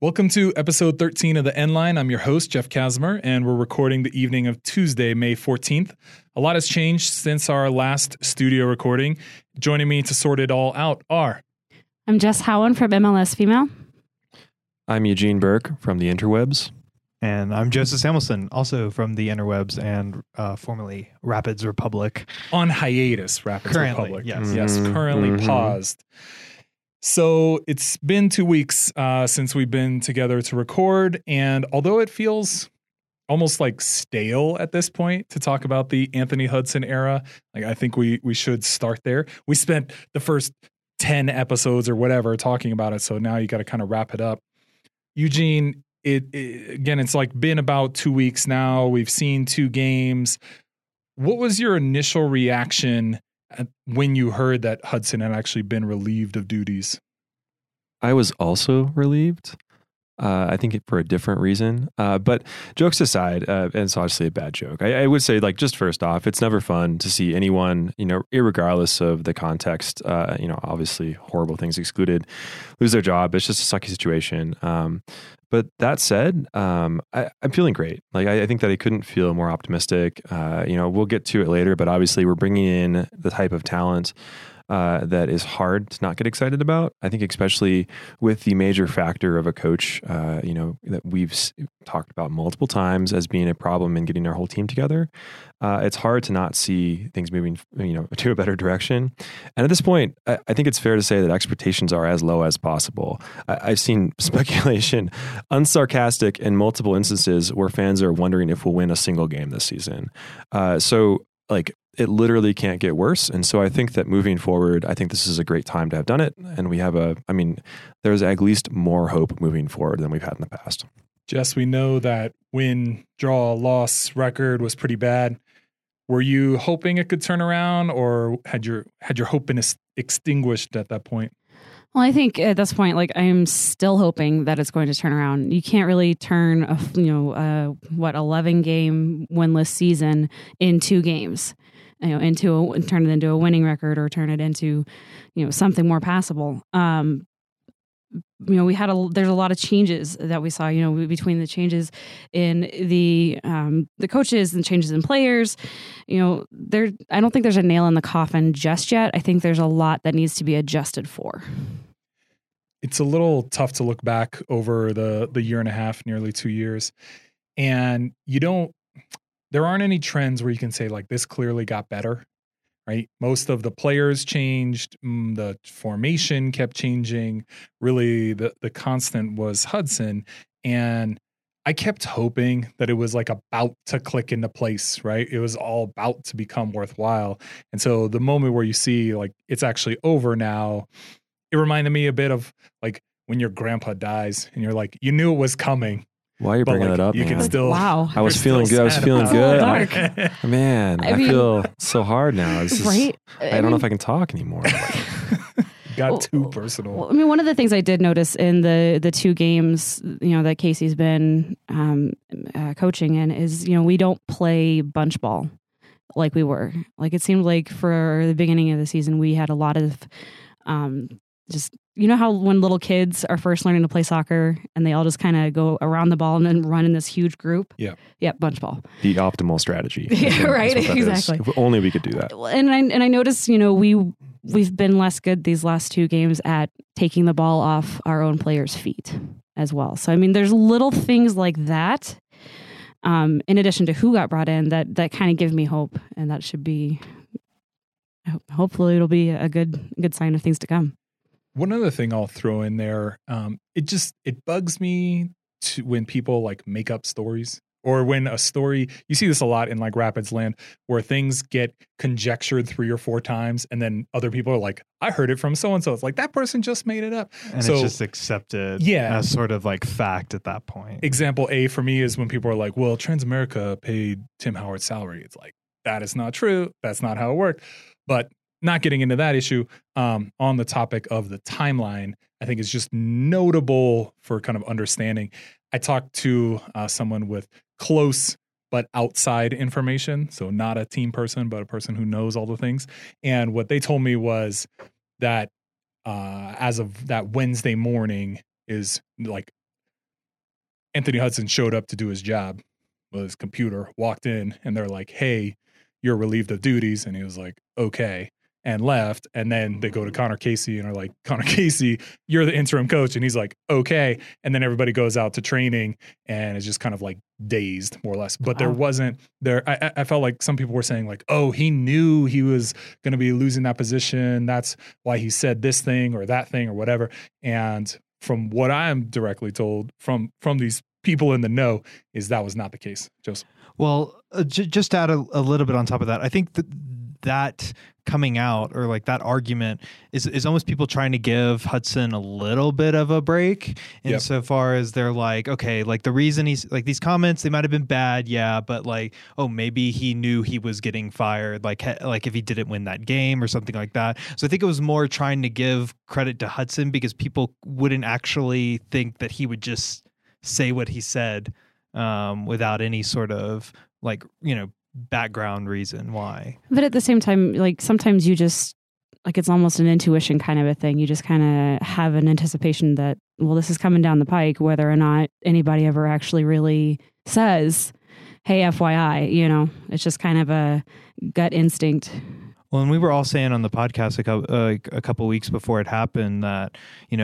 Welcome to episode 13 of the End Line. I'm your host, Jeff Kasmer, and we're recording the evening of Tuesday, May 14th. A lot has changed since our last studio recording. Joining me to sort it all out are... I'm Jess Howen from MLS Female. I'm Eugene Burke from the Interwebs. And I'm Joseph Samuelson, also from the Interwebs and formerly Rapids Republic. On hiatus, Rapids Currently, Republic. yes. Yes, currently paused. So it's been 2 weeks since we've been together to record, and although it feels almost like stale at this point to talk about the Anthony Hudson era, like I think we should start there. We spent the first 10 episodes or whatever talking about it, so now you got to kind of wrap it up. Eugene, again, it's like been about 2 weeks now. We've seen 2 games. What was your initial reaction when you heard that Hudson had actually been relieved of duties? I was also relieved. I think for a different reason. But jokes aside, and it's obviously a bad joke. I would say, like, just first off, it's never fun to see anyone, irregardless of the context, obviously horrible things excluded, lose their job. It's just a sucky situation. But that said, I'm feeling great. Like, I think that I couldn't feel more optimistic. We'll get to it later, but obviously we're bringing in the type of talent that is hard to not get excited about. I think especially with the major factor of a coach, that we've talked about multiple times as being a problem in getting our whole team together. It's hard to not see things moving, to a better direction. And at this point, I think it's fair to say that expectations are as low as possible. I've seen speculation, unsarcastic, in multiple instances where fans are wondering if we'll win a single game this season. It literally can't get worse. And so I think that moving forward, I think this is a great time to have done it. And we have there's at least more hope moving forward than we've had in the past. Jess, we know that win, draw, loss record was pretty bad. Were you hoping it could turn around, or had your hope been extinguished at that point? Well, I think at this point, I'm still hoping that it's going to turn around. You can't really turn a 11 game winless season in 2 games, turn it into a winning record, or turn it into, something more passable. There's a lot of changes that we saw, between the changes in the coaches and changes in players. I don't think there's a nail in the coffin just yet. I think there's a lot that needs to be adjusted for. It's a little tough to look back over the year and a half, nearly 2 years, and there aren't any trends where you can say, like, this clearly got better, right? Most of the players changed. The formation kept changing. Really, the constant was Hudson. And I kept hoping that it was like about to click into place, right? It was all about to become worthwhile. And so the moment where you see, like, it's actually over now, it reminded me a bit of, like, when your grandpa dies and you're like, you knew it was coming. Why are you bringing that up, you man? can still. Wow. I was feeling good. I feel so hard now. Right? I don't know if I can talk anymore. Got too personal. Well, one of the things I did notice in the 2 games, that Casey's been coaching in is, we don't play bunch ball like we were. Like, it seemed like for the beginning of the season, we had a lot of just, how when little kids are first learning to play soccer and they all just kind of go around the ball and then run in this huge group? Yeah. Yeah, bunch ball. The optimal strategy. Yeah, right, exactly. If only we could do that. And I noticed, we've been less good these last 2 games at taking the ball off our own players' feet as well. So, there's little things like that, in addition to who got brought in, that kind of give me hope. And that should be, hopefully it'll be a good sign of things to come. One other thing I'll throw in there, it bugs me when people, like, make up stories, or when a story, you see this a lot in, like, Rapids land, where things get conjectured 3 or 4 times, and then other people are like, I heard it from so-and-so. It's like, that person just made it up. And it's just accepted as sort of like fact at that point. Example A for me is when people are like, well, Transamerica paid Tim Howard's salary. It's like, that is not true. That's not how it worked. But not getting into that issue, on the topic of the timeline, I think is just notable for kind of understanding. I talked to someone with close but outside information, so not a team person, but a person who knows all the things. And what they told me was that as of that Wednesday morning is, like, Anthony Hudson showed up to do his job with his computer, walked in, and they're like, hey, you're relieved of duties. And he was like, okay, and left. And then they go to Connor Casey and are like, Connor Casey, you're the interim coach. And he's like, okay. And then everybody goes out to training and is just kind of like dazed, more or less. But there wasn't there. I felt like some people were saying like, oh, he knew he was going to be losing that position. That's why he said this thing or that thing or whatever. And from what I'm directly told from these people in the know is that was not the case. Joseph. Well, just to add a little bit on top of that, I think that coming out or like that argument is almost people trying to give Hudson a little bit of a break insofar as they're like, okay, like the reason he's like these comments, they might have been bad. Yeah. But like, oh, maybe he knew he was getting fired. Like if he didn't win that game or something like that. So I think it was more trying to give credit to Hudson because people wouldn't actually think that he would just say what he said without any sort of like, background reason why. But at the same time, like sometimes you just like it's almost an intuition kind of a thing. You just kind of have an anticipation that, well, this is coming down the pike, whether or not anybody ever actually really says, hey, FYI, it's just kind of a gut instinct. Well, and we were all saying on the podcast a couple weeks before it happened that,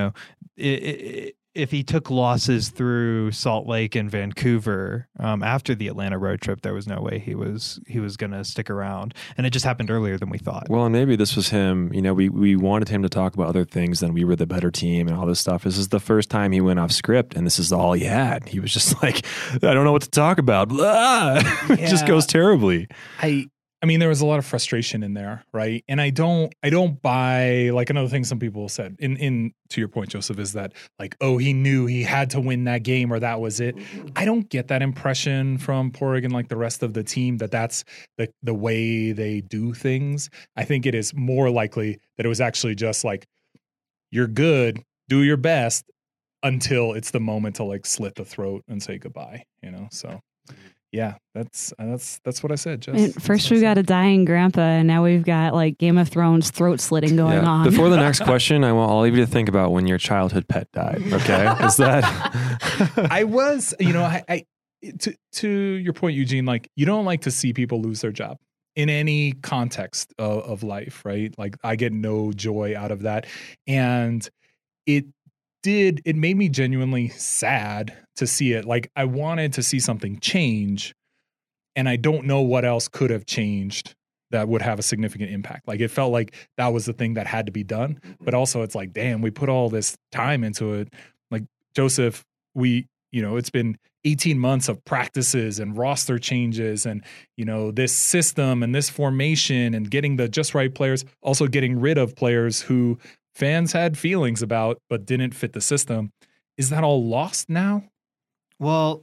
if he took losses through Salt Lake and Vancouver after the Atlanta road trip, there was no way he was going to stick around. And it just happened earlier than we thought. Well, and maybe this was him. We wanted him to talk about other things than we were the better team and all this stuff. This is the first time he went off script, and this is all he had. He was just like, I don't know what to talk about. It just goes terribly. I mean, there was a lot of frustration in there, right? And I don't buy, like, another thing some people said in to your point, Joseph, is that like, oh, he knew he had to win that game or that was it. I don't get that impression from Porig and like the rest of the team that that's the way they do things. I think it is more likely that it was actually just like, you're good, do your best until it's the moment to like slit the throat and say goodbye, so. Yeah, that's what I said. Just first we've got a dying grandpa, and now we've got like Game of Thrones throat slitting going on. Before the next question, I'll leave you to think about when your childhood pet died. Okay, is that? I was, I to your point, Eugene. Like, you don't like to see people lose their job in any context of life, right? Like, I get no joy out of that, and it made me genuinely sad to see it. Like, I wanted to see something change, and I don't know what else could have changed that would have a significant impact. Like, it felt like that was the thing that had to be done, but also it's like, damn, we put all this time into it. Like, Joseph, it's been 18 months of practices and roster changes and, this system and this formation and getting the just right players, also getting rid of players who fans had feelings about, but didn't fit the system. Is that all lost now? Well,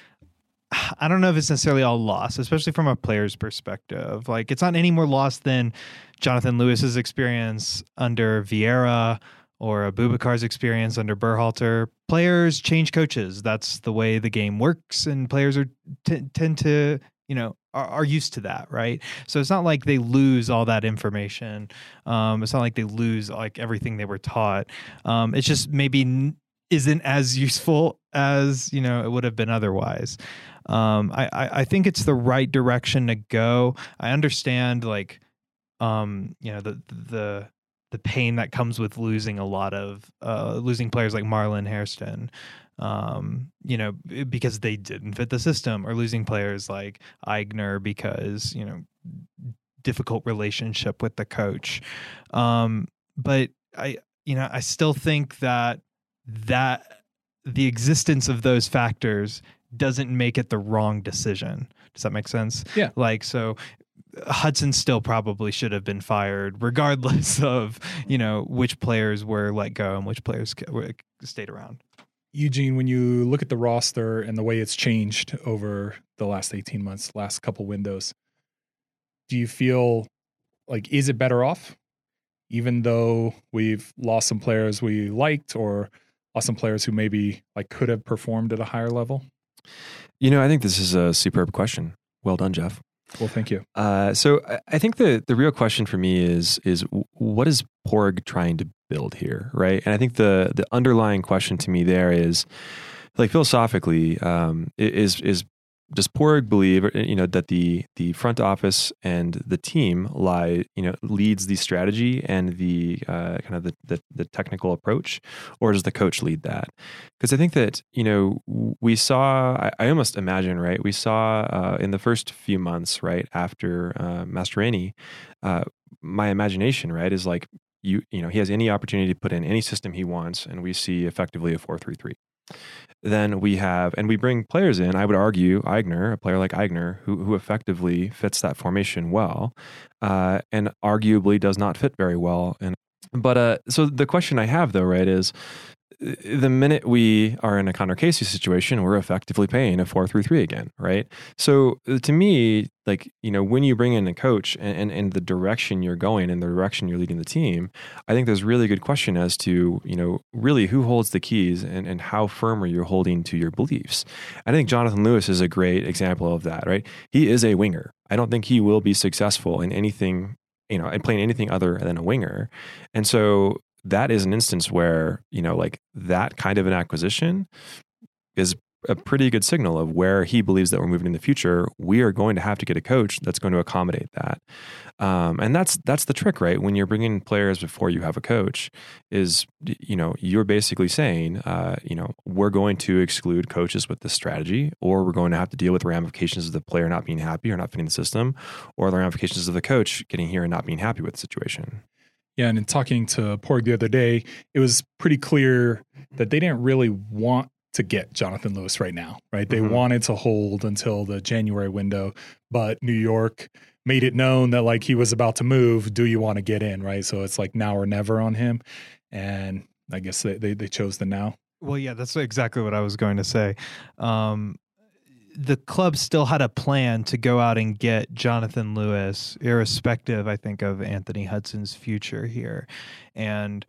I don't know if it's necessarily all lost, especially from a player's perspective. Like, it's not any more lost than Jonathan Lewis's experience under Vieira or Abubakar's experience under Berhalter. Players change coaches. That's the way the game works, and players tend to, are used to that, right? So it's not like they lose all that information. It's not like they lose like everything they were taught. It's just maybe isn't as useful as it would have been otherwise. I think it's the right direction to go. I understand like the pain that comes with losing a lot of losing players like Marlon Hairston. Because they didn't fit the system, or losing players like Aigner because, difficult relationship with the coach. But I still think that the existence of those factors doesn't make it the wrong decision. Does that make sense? Yeah. Like, so Hudson still probably should have been fired regardless of, which players were let go and which players stayed around. Eugene, when you look at the roster and the way it's changed over the last 18 months, last couple windows, do you feel like, is it better off, even though we've lost some players we liked or lost some players who maybe like could have performed at a higher level? I think this is a superb question. Well done, Jeff. Well, thank you. So I think the real question for me is what is Porig trying to build here, right? And I think the underlying question to me there is like philosophically, is does Porig believe, that the front office and the team leads the strategy and the kind of the technical approach, or does the coach lead that? Because I think that we saw, I almost imagine, right? We saw in the first few months, right after Mastroeni, my imagination, right, is like he has any opportunity to put in any system he wants, and we see effectively a 4-3-3. Then we bring players in. I would argue a player like Aigner, who effectively fits that formation well, and arguably does not fit very well. But so the question I have though, right, is the minute we are in a Connor Casey situation, we're effectively playing a 4-3-3 again, right? So to me, like, when you bring in a coach and the direction you're going and the direction you're leading the team, I think there's really good question as to, really who holds the keys and how firm are you holding to your beliefs? I think Jonathan Lewis is a great example of that, right? He is a winger. I don't think he will be successful in anything, in playing anything other than a winger. And so that is an instance where, like that kind of an acquisition is a pretty good signal of where he believes that we're moving in the future. We are going to have to get a coach that's going to accommodate that. And that's the trick, right? When you're bringing players before you have a coach is, you're basically saying, we're going to exclude coaches with this strategy, or we're going to have to deal with the ramifications of the player not being happy or not fitting the system, or the ramifications of the coach getting here and not being happy with the situation. Yeah, and in talking to Porig the other day, it was pretty clear that they didn't really want to get Jonathan Lewis right now, right? They wanted to hold until the January window, but New York made it known that like he was about to move. Do you want to get in, right? So it's like now or never on him. And I guess they chose the now. Well, yeah, that's exactly what I was going to say. The club still had a plan to go out and get Jonathan Lewis, irrespective, I think, of Anthony Hudson's future here. And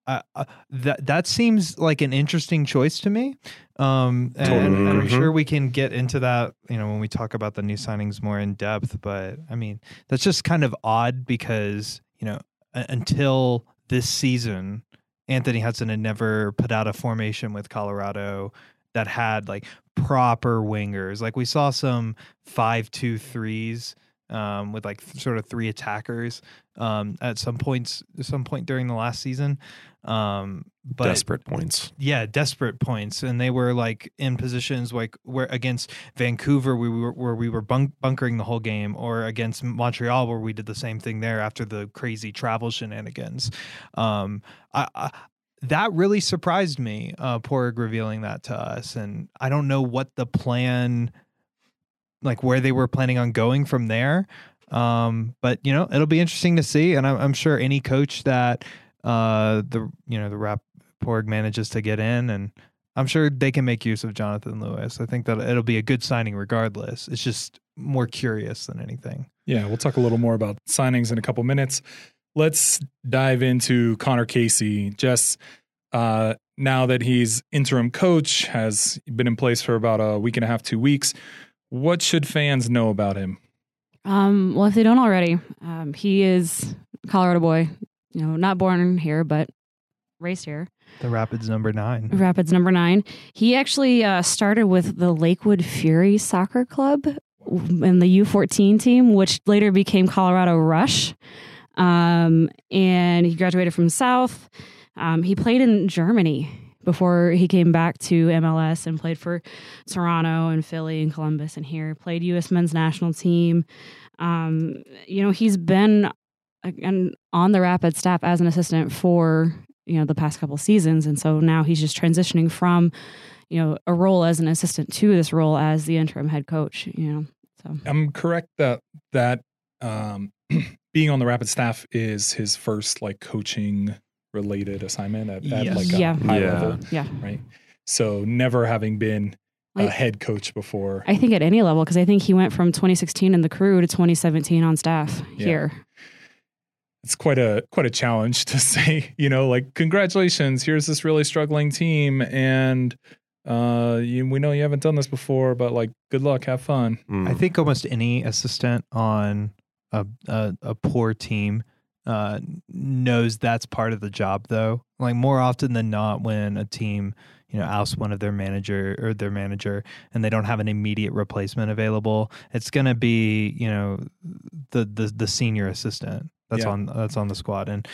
that seems like an interesting choice to me. And I'm sure we can get into that, when we talk about the new signings more in depth. But I mean, that's just kind of odd because, until this season, Anthony Hudson had never put out a formation with Colorado that had like proper wingers. Like we saw some 5-2-3s with like sort of three attackers at some point during the last season. But desperate points. Yeah, desperate points. And they were like in positions like where against Vancouver we were bunkering the whole game, or against Montreal where we did the same thing there after the crazy travel shenanigans. That really surprised me, Porig revealing that to us. And I don't know what the plan, like where they were planning on going from there. But it'll be interesting to see. And I'm sure any coach that the Porig manages to get in, and I'm sure they can make use of Jonathan Lewis. I think that it'll be a good signing regardless. It's just more curious than anything. Yeah, we'll talk a little more about signings in a couple minutes. Let's dive into Connor Casey. Jess, now that he's interim coach, has been in place for about a week and a half, 2 weeks. What should fans know about him? Well, if they don't already, he is a Colorado boy, not born here, but raised here. The Rapids number 9. Rapids number 9. He actually started with the Lakewood Fury Soccer Club in the U14 team, which later became Colorado Rush. And he graduated from South. He played in Germany before he came back to MLS and played for Toronto and Philly and Columbus and here. Played U.S. men's national team. He's been on the Rapid staff as an assistant for, the past couple seasons. And so now he's just transitioning from, a role as an assistant to this role as the interim head coach, so. I'm correct that being on the Rapid staff is his first like coaching related assignment at like a high level. Yeah. Right. So never having been a head coach before. I think at any level, because I think he went from 2016 in the crew to 2017 on staff here. It's quite a challenge to say, like, congratulations, here's this really struggling team. And we know you haven't done this before, but like, good luck, have fun. I think almost any assistant on a poor team knows that's part of the job, though. Like more often than not, when a team ousts one of their manager and they don't have an immediate replacement available, it's going to be the senior assistant that's on the squad. And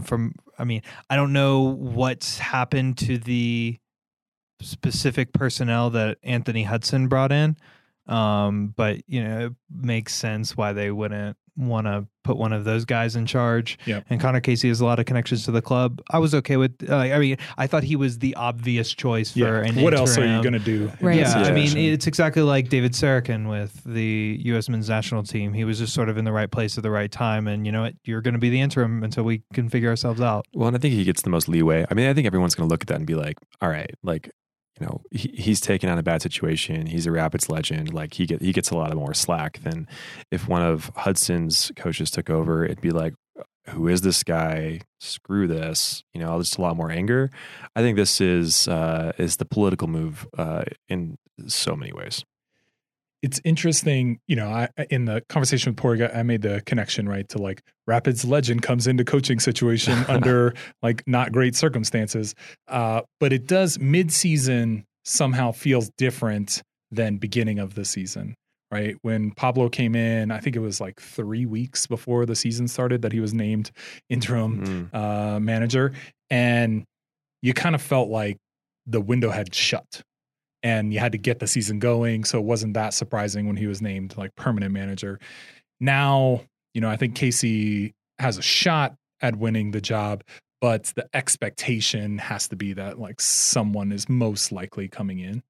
I don't know what's happened to the specific personnel that Anthony Hudson brought in, but it makes sense why they wouldn't want to put one of those guys in charge. Yep. And Connor Casey has a lot of connections to the club. I was okay with I thought he was the obvious choice for an what interim. else are you going to do? Right. Yeah, I mean, it's exactly like David Sarakin with the U.S. men's national team. He was just sort of in the right place at the right time, and you know what? You're going to be the interim until we can figure ourselves out. Well, and I think he gets the most leeway. I mean, I think everyone's going to look at that and be like, all right, like, he's taken on a bad situation. He's a Rapids legend. Like he gets a lot more slack than if one of Hudson's coaches took over. It'd be like, who is this guy? Screw this. Just a lot more anger. I think this is the political move in so many ways. It's interesting, I in the conversation with Porg, I made the connection, right, to like Rapids legend comes into coaching situation under like not great circumstances. But it does mid-season somehow feels different than beginning of the season, right? When Pablo came in, I think it was like 3 weeks before the season started that he was named interim manager. And you kind of felt like the window had shut. And you had to get the season going. So it wasn't that surprising when he was named like permanent manager. Now, I think Casey has a shot at winning the job, but the expectation has to be that like someone is most likely coming in.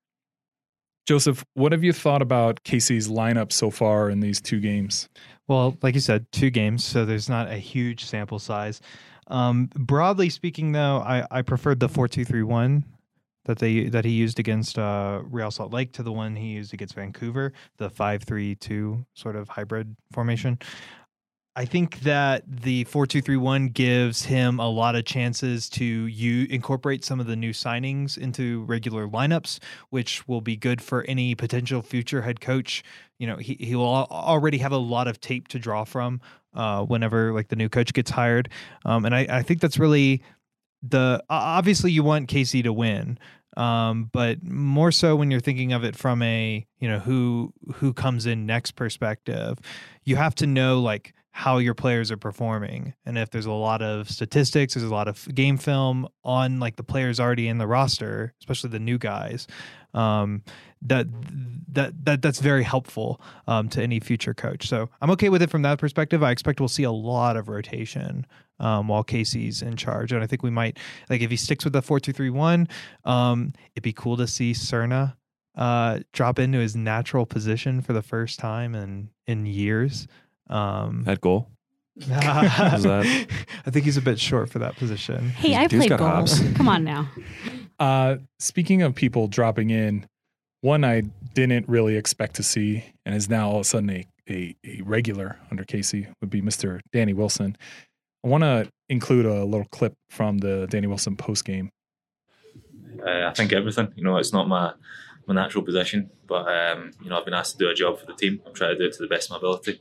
Joseph, what have you thought about Casey's lineup so far in these 2 games? Well, like you said, 2 games, so there's not a huge sample size. Broadly speaking, though, I preferred the 4-2-3-1 that he used against Real Salt Lake to the one he used against Vancouver, the 5-3-2 sort of hybrid formation. I think that the 4-2-3-1 gives him a lot of chances to incorporate some of the new signings into regular lineups, which will be good for any potential future head coach. He will already have a lot of tape to draw from whenever like the new coach gets hired. And I think that's really obviously you want Casey to win, but more so when you're thinking of it from a who comes in next perspective, you have to know like how your players are performing, and if there's a lot of statistics, there's a lot of game film on like the players already in the roster, especially the new guys. That's very helpful to any future coach. So I'm okay with it from that perspective. I expect we'll see a lot of rotation while Casey's in charge, and I think we might, like, if he sticks with the 4-2-3-1, it'd be cool to see Cerna drop into his natural position for the first time in years. That goal. I think he's a bit short for that position. Hey, I played goals. Come on now. Speaking of people dropping in, one I didn't really expect to see and is now all of a sudden a regular under Casey would be Mr. Danny Wilson. I want to include a little clip from the Danny Wilson post game. I think everything. It's not my natural position, but I've been asked to do a job for the team. I'm trying to do it to the best of my ability.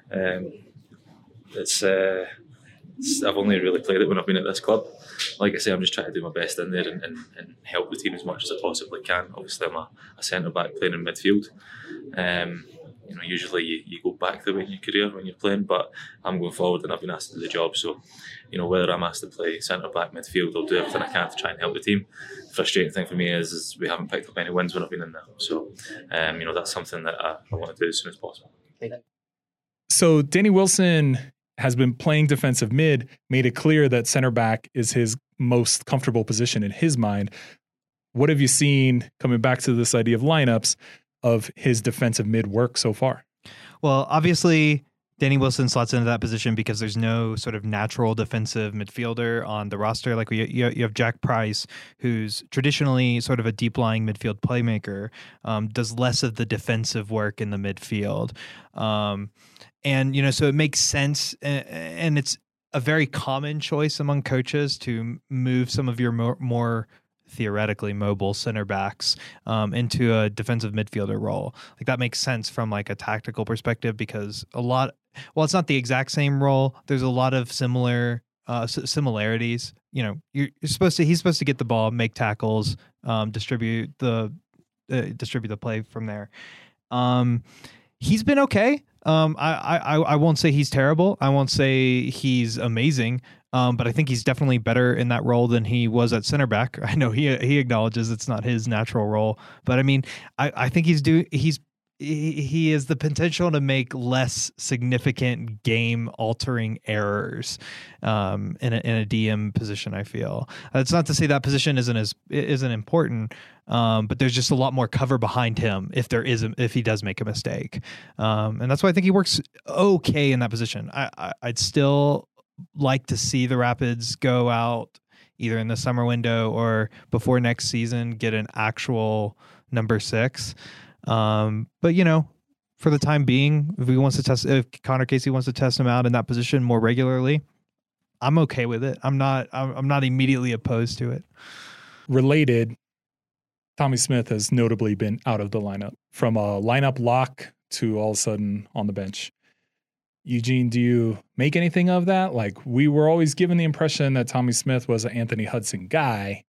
I've only really played it when I've been at this club. Like I say, I'm just trying to do my best in there and help the team as much as I possibly can. Obviously, I'm a centre back playing in midfield. Usually you go back the way in your career when you're playing, but I'm going forward and I've been asked to do the job. So, whether I'm asked to play centre back, midfield, I'll do everything I can to try and help the team. The frustrating thing for me is we haven't picked up any wins when I've been in there. So, that's something that I want to do as soon as possible. So Danny Wilson has been playing defensive mid, made it clear that center back is his most comfortable position in his mind. What have you seen, coming back to this idea of lineups, of his defensive mid work so far? Well, obviously, Danny Wilson slots into that position because there's no sort of natural defensive midfielder on the roster. Like you have Jack Price, who's traditionally sort of a deep-lying midfield playmaker, does less of the defensive work in the midfield. And, so it makes sense, and it's a very common choice among coaches to move some of your more theoretically mobile center backs into a defensive midfielder role. Like that makes sense from like a tactical perspective because it's not the exact same role. There's a lot of similarities you're supposed to. He's supposed to get the ball, make tackles, distribute the play from there. He's been okay. I won't say he's terrible. I won't say he's amazing. But I think he's definitely better in that role than he was at center back. I know he acknowledges it's not his natural role, but I mean, I think he has the potential to make less significant game altering errors in a DM position. I feel it's not to say that position isn't important, but there's just a lot more cover behind him if he does make a mistake, and that's why I think he works okay in that position. I'd still like to see the Rapids go out either in the summer window or before next season, get an actual number 6. But for the time being, if Connor Casey wants to test him out in that position more regularly, I'm okay with it. I'm not immediately opposed to it. Related, Tommy Smith has notably been out of the lineup, from a lineup lock to all of a sudden on the bench. Eugene, do you make anything of that? Like, we were always given the impression that Tommy Smith was an Anthony Hudson guy.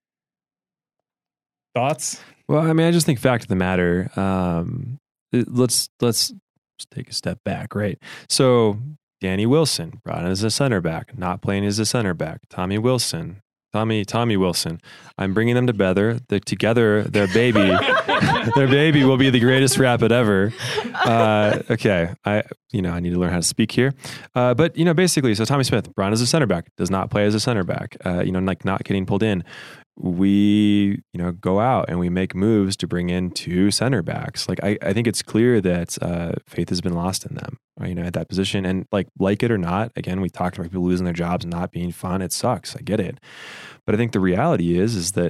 Thoughts? Well, I mean, I just think fact of the matter, let's just take a step back, right? So Danny Wilson brought in as a center back, not playing as a center back. Tommy Wilson. I'm bringing them together. Their baby will be the greatest Rapid ever. Okay, I need to learn how to speak here. But basically, so Tommy Smith, brought in as a center back, does not play as a center back. Like not getting pulled in. We go out and we make moves to bring in 2 center backs. Like I think it's clear that faith has been lost in them, at that position. And like it or not, again, we talked about people losing their jobs and not being fun. It sucks. I get it, but I think the reality is that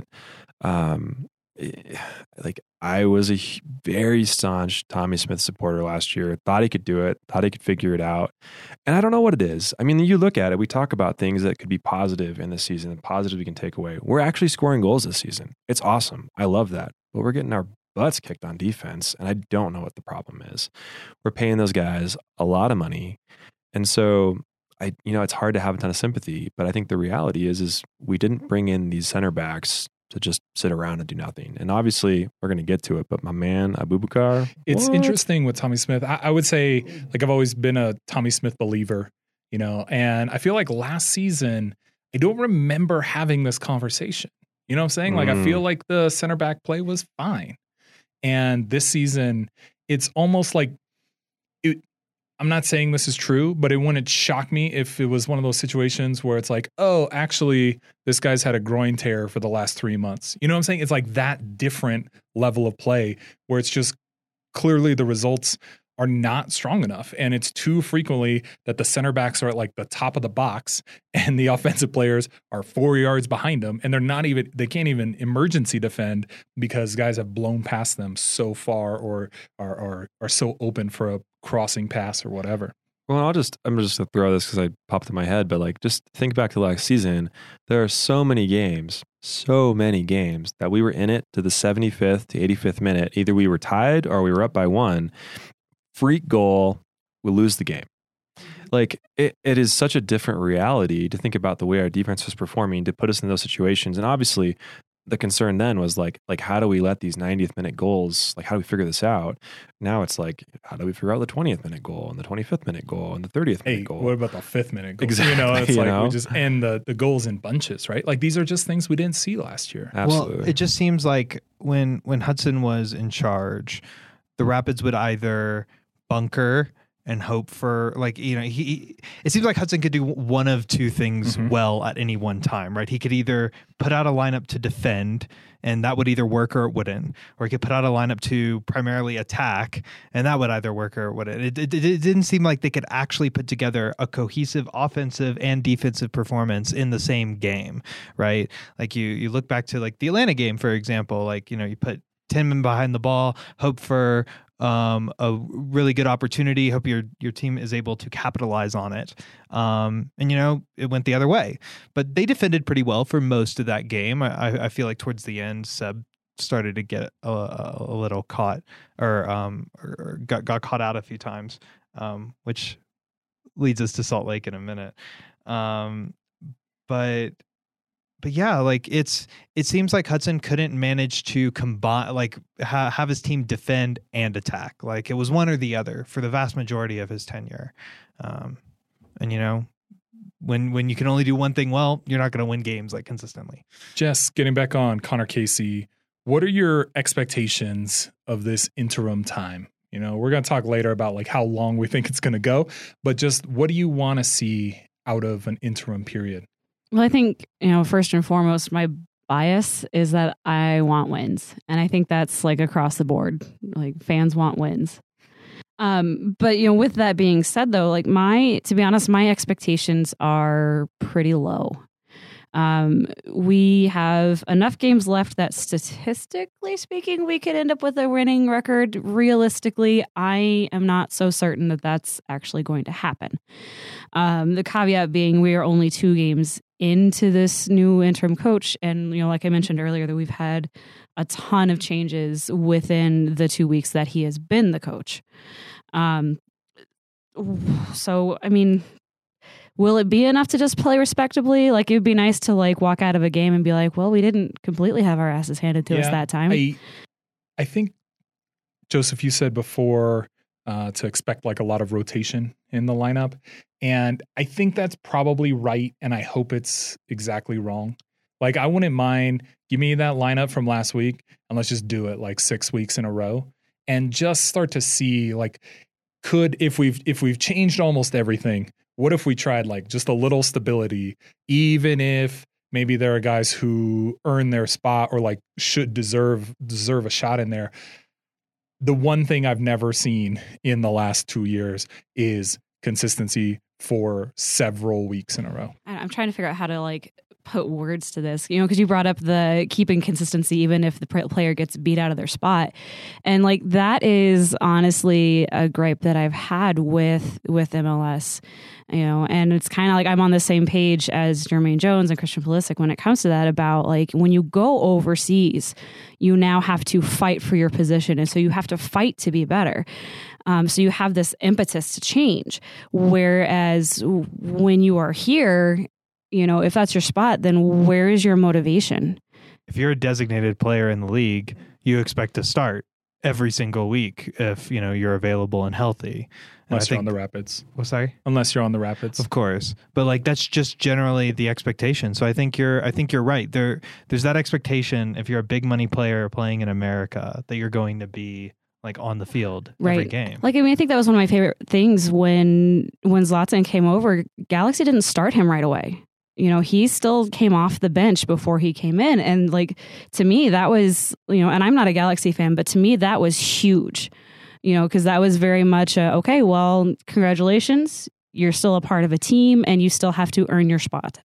I was a very staunch Tommy Smith supporter last year. Thought he could do it. Thought he could figure it out. And I don't know what it is. I mean, you look at it, we talk about things that could be positive in this season and positives we can take away. We're actually scoring goals this season. It's awesome. I love that. But we're getting our butts kicked on defense. And I don't know what the problem is. We're paying those guys a lot of money. And so it's hard to have a ton of sympathy. But I think the reality is we didn't bring in these center backs to just sit around and do nothing. And obviously we're going to get to it, but my man, Abubakar. It's interesting with Tommy Smith. I would say, like, I've always been a Tommy Smith believer, and I feel like last season, I don't remember having this conversation. You know what I'm saying? Like, I feel like the center back play was fine. And this season, it's almost like I'm not saying this is true, but it wouldn't shock me if it was one of those situations where it's like, oh, actually, this guy's had a groin tear for the last 3 months. You know what I'm saying? It's like that different level of play where it's just clearly the results are not strong enough. And it's too frequently that the center backs are at like the top of the box and the offensive players are 4 yards behind them. And they can't even emergency defend because guys have blown past them so far or are so open for a crossing pass or whatever. Well, I'm just going to throw this because I popped in my head, but like, just think back to last season. There are so many games that we were in it to the 75th to 85th minute. Either we were tied or we were up by 1. Freak goal, we lose the game. Like, it is such a different reality to think about the way our defense was performing to put us in those situations. And obviously, the concern then was like how do we let these 90th minute goals, like, how do we figure this out? Now it's like, how do we figure out the 20th minute goal and the 25th minute goal and the 30th minute goal? What about the 5th minute goal? Exactly. It's like we just end the goals in bunches, right? Like, these are just things we didn't see last year. Absolutely. Well, it just seems like when Hudson was in charge, the Rapids would either bunker and hope for, like, it seems like Hudson could do one of 2 things well at any one time, right? He could either put out a lineup to defend, and that would either work or it wouldn't, or he could put out a lineup to primarily attack, and that would either work or it wouldn't. It didn't seem like they could actually put together a cohesive offensive and defensive performance in the same game, right? Like, you look back to like the Atlanta game, for example, like, you put 10 men behind the ball, hope for a really good opportunity, hope your team is able to capitalize on it. And it went the other way, but they defended pretty well for most of that game. I feel like towards the end, Seb started to get a little caught or got caught out a few times, which leads us to Salt Lake in a minute. But yeah, like it seems like Hudson couldn't manage to combine, like have his team defend and attack. Like it was one or the other for the vast majority of his tenure. And you know, when you can only do one thing well, you're not going to win games like consistently. Jess, getting back on Connor Casey, what are your expectations of this interim time? You know, we're going to talk later about like how long we think it's going to go, but just what do you want to see out of an interim period? Well, I think, you know, first and foremost, my bias is that I want wins. And I think that's like across the board. Like fans want wins. But, you know, with that being said, though, like to be honest, my expectations are pretty low. We have enough games left that statistically speaking, we could end up with a winning record. Realistically, I am not so certain that that's actually going to happen. The caveat being we are only 2 games into this new interim coach. And, you know, like I mentioned earlier, that we've had a ton of changes within the 2 weeks that he has been the coach. So, I mean, will it be enough to just play respectably? Like, it would be nice to like walk out of a game and be like, well, we didn't completely have our asses handed to us that time. I think, Joseph, you said before to expect like a lot of rotation in the lineup. And I think that's probably right. And I hope it's exactly wrong. Like, I wouldn't mind, give me that lineup from last week and let's just do it like 6 weeks in a row and just start to see like, if we've changed almost everything, what if we tried like just a little stability, even if maybe there are guys who earn their spot or like should deserve a shot in there. The one thing I've never seen in the last 2 years is consistency for several weeks in a row. I'm trying to figure out how to like put words to this, you know, because you brought up the keeping consistency even if the player gets beat out of their spot. And like that is honestly a gripe that I've had with MLS, you know, and it's kind of like I'm on the same page as Jermaine Jones and Christian Pulisic when it comes to that about like when you go overseas, you now have to fight for your position. And so you have to fight to be better. So you have this impetus to change. Whereas when you are here, you know, if that's your spot, then where is your motivation? If you're a designated player in the league, you expect to start every single week if, you know, you're available and healthy. Unless you're on the Rapids. Oh, sorry? Unless you're on the Rapids. Of course. But like that's just generally the expectation. So I think you're right. There's that expectation if you're a big money player playing in America that you're going to be like on the field every game. Like, I mean, I think that was one of my favorite things when Zlatan came over. Galaxy didn't start him right away. You know, he still came off the bench before he came in. And like, to me, that was, you know, and I'm not a Galaxy fan, but to me, that was huge, you know, because that was very much okay, well, congratulations. You're still a part of a team and you still have to earn your spot.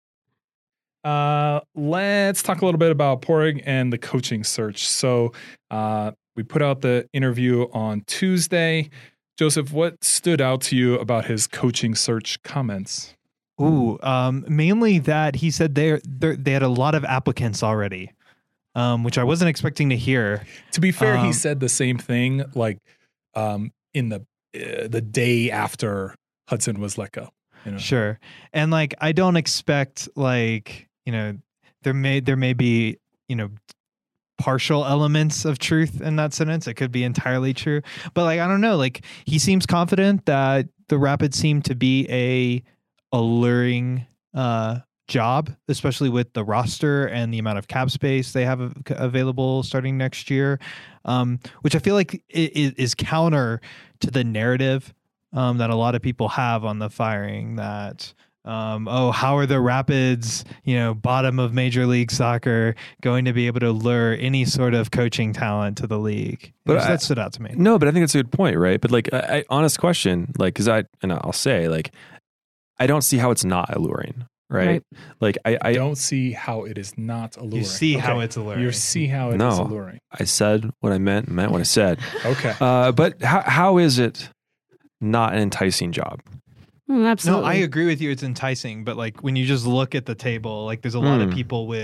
Let's talk a little bit about Porig and the coaching search. So we put out the interview on Tuesday. Joseph, what stood out to you about his coaching search comments? Mainly that he said they had a lot of applicants already, which I wasn't expecting to hear. To be fair, he said the same thing like in the day after Hudson was let go. You know? Sure, and like I don't expect like, you know, there may be, you know, partial elements of truth in that sentence. It could be entirely true, but like I don't know. Like he seems confident that the Rapids seem to be a alluring job, especially with the roster and the amount of cap space they have available starting next year, which I feel like is counter to the narrative that a lot of people have on the firing that how are the Rapids, you know, bottom of Major League Soccer going to be able to lure any sort of coaching talent to the league? But that stood out to me. No, but I think that's a good point, right? But like, honest question, like, I'll say, like, I don't see how it's not alluring, right? Like, I don't see how it is not alluring. You see how it's alluring. You see how it is alluring. I said what I meant what I said. Okay. But how is it not an enticing job? Absolutely. No, I agree with you. It's enticing, but like when you just look at the table, like there's a lot of people with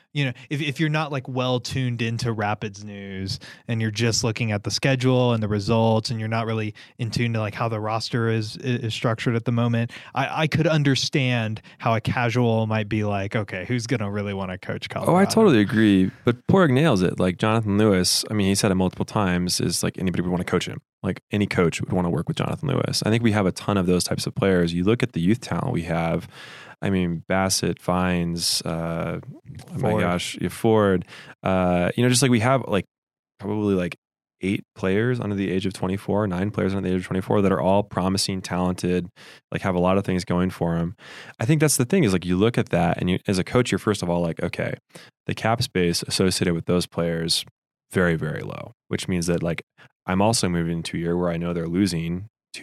if you're not like well tuned into Rapids news and you're just looking at the schedule and the results and you're not really in tune to like how the roster is structured at the moment, I could understand how a casual might be like, okay, who's going to really want to coach Colorado? Oh, I totally agree. But Porig nails it. Like Jonathan Lewis, I mean, he said it multiple times, is like anybody would want to coach him. Like any coach would want to work with Jonathan Lewis. I think we have a ton of those types of players. You look at the youth talent we have. I mean, Bassett, Vines, oh my gosh, Ford. Just like we have like probably like 8 players under the age of 24, 9 players under the age of 24 that are all promising, talented, like have a lot of things going for them. I think that's the thing is like you look at that and you, as a coach, you're first of all like, okay, the cap space associated with those players, very, very low, which means that like I'm also moving into a year where I know they're losing two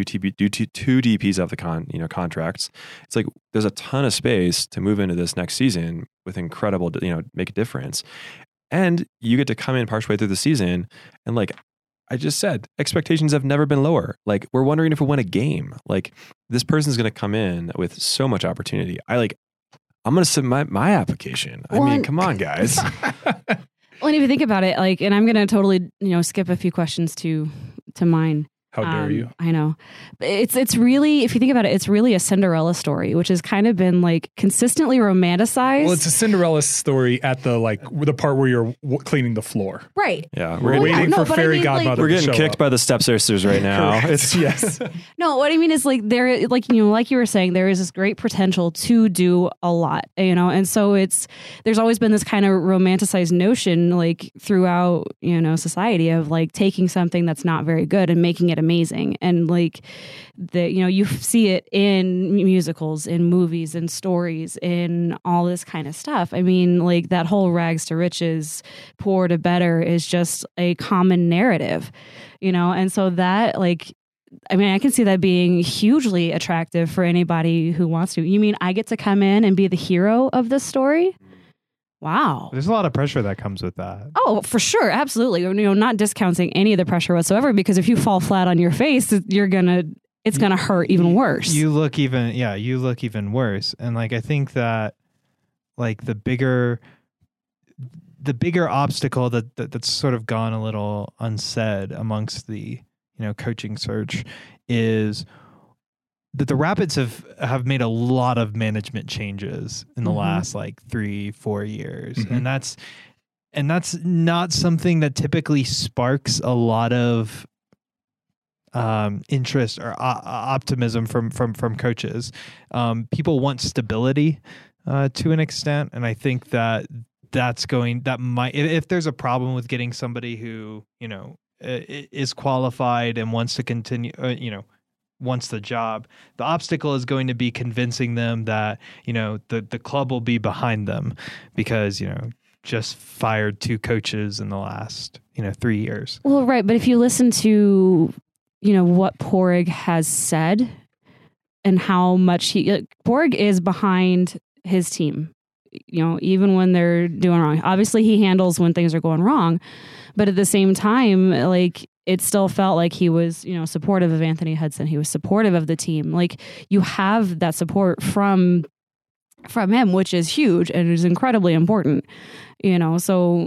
DPs of the contracts. It's like there's a ton of space to move into this next season with incredible, make a difference. And you get to come in partially through the season and like I just said, expectations have never been lower. Like we're wondering if we'll win a game. Like this person's going to come in with so much opportunity. I'm going to submit my application. I mean, come on, guys. Well, and if you think about it, like, and I'm going to totally, skip a few questions to mine. How dare you? I know. It's really, if you think about it, it's really a Cinderella story, which has kind of been like consistently romanticized. Well, it's a Cinderella story at the part where you're cleaning the floor. Right. Yeah. We're waiting for fairy godmother. We're getting to show kicked up. by the stepsisters right now. Yes. No, what I mean is like there, like you were saying, there is this great potential to do a lot, and so there's always been this kind of romanticized notion like throughout society of like taking something that's not very good and making it amazing. And like you see it in musicals, in movies, in stories, in all this kind of stuff. I mean, like that whole rags to riches, poor to better is just a common narrative, and so that like, I mean, I can see that being hugely attractive for anybody who wants to. You mean I get to come in and be the hero of this story? Wow. There's a lot of pressure that comes with that. Oh, for sure. Absolutely. Not discounting any of the pressure whatsoever, because if you fall flat on your face, it's going to hurt even worse. You look even worse. And like, I think that like the bigger obstacle that's sort of gone a little unsaid amongst the, coaching search is that the Rapids have made a lot of management changes in the last like 3-4 years. Mm-hmm. And that's not something that typically sparks a lot of interest or optimism from coaches. People want stability to an extent. And I think that might, if there's a problem with getting somebody who, is qualified and wants to continue, wants the job, the obstacle is going to be convincing them that, the club will be behind them because, just fired 2 coaches in the last, 3 years. Well, right. But if you listen to, what Porig has said and how much Porig is behind his team, even when they're doing wrong. Obviously he handles when things are going wrong, but at the same time, like it still felt like he was, supportive of Anthony Hudson. He was supportive of the team. Like you have that support from him, which is huge and is incredibly important, so.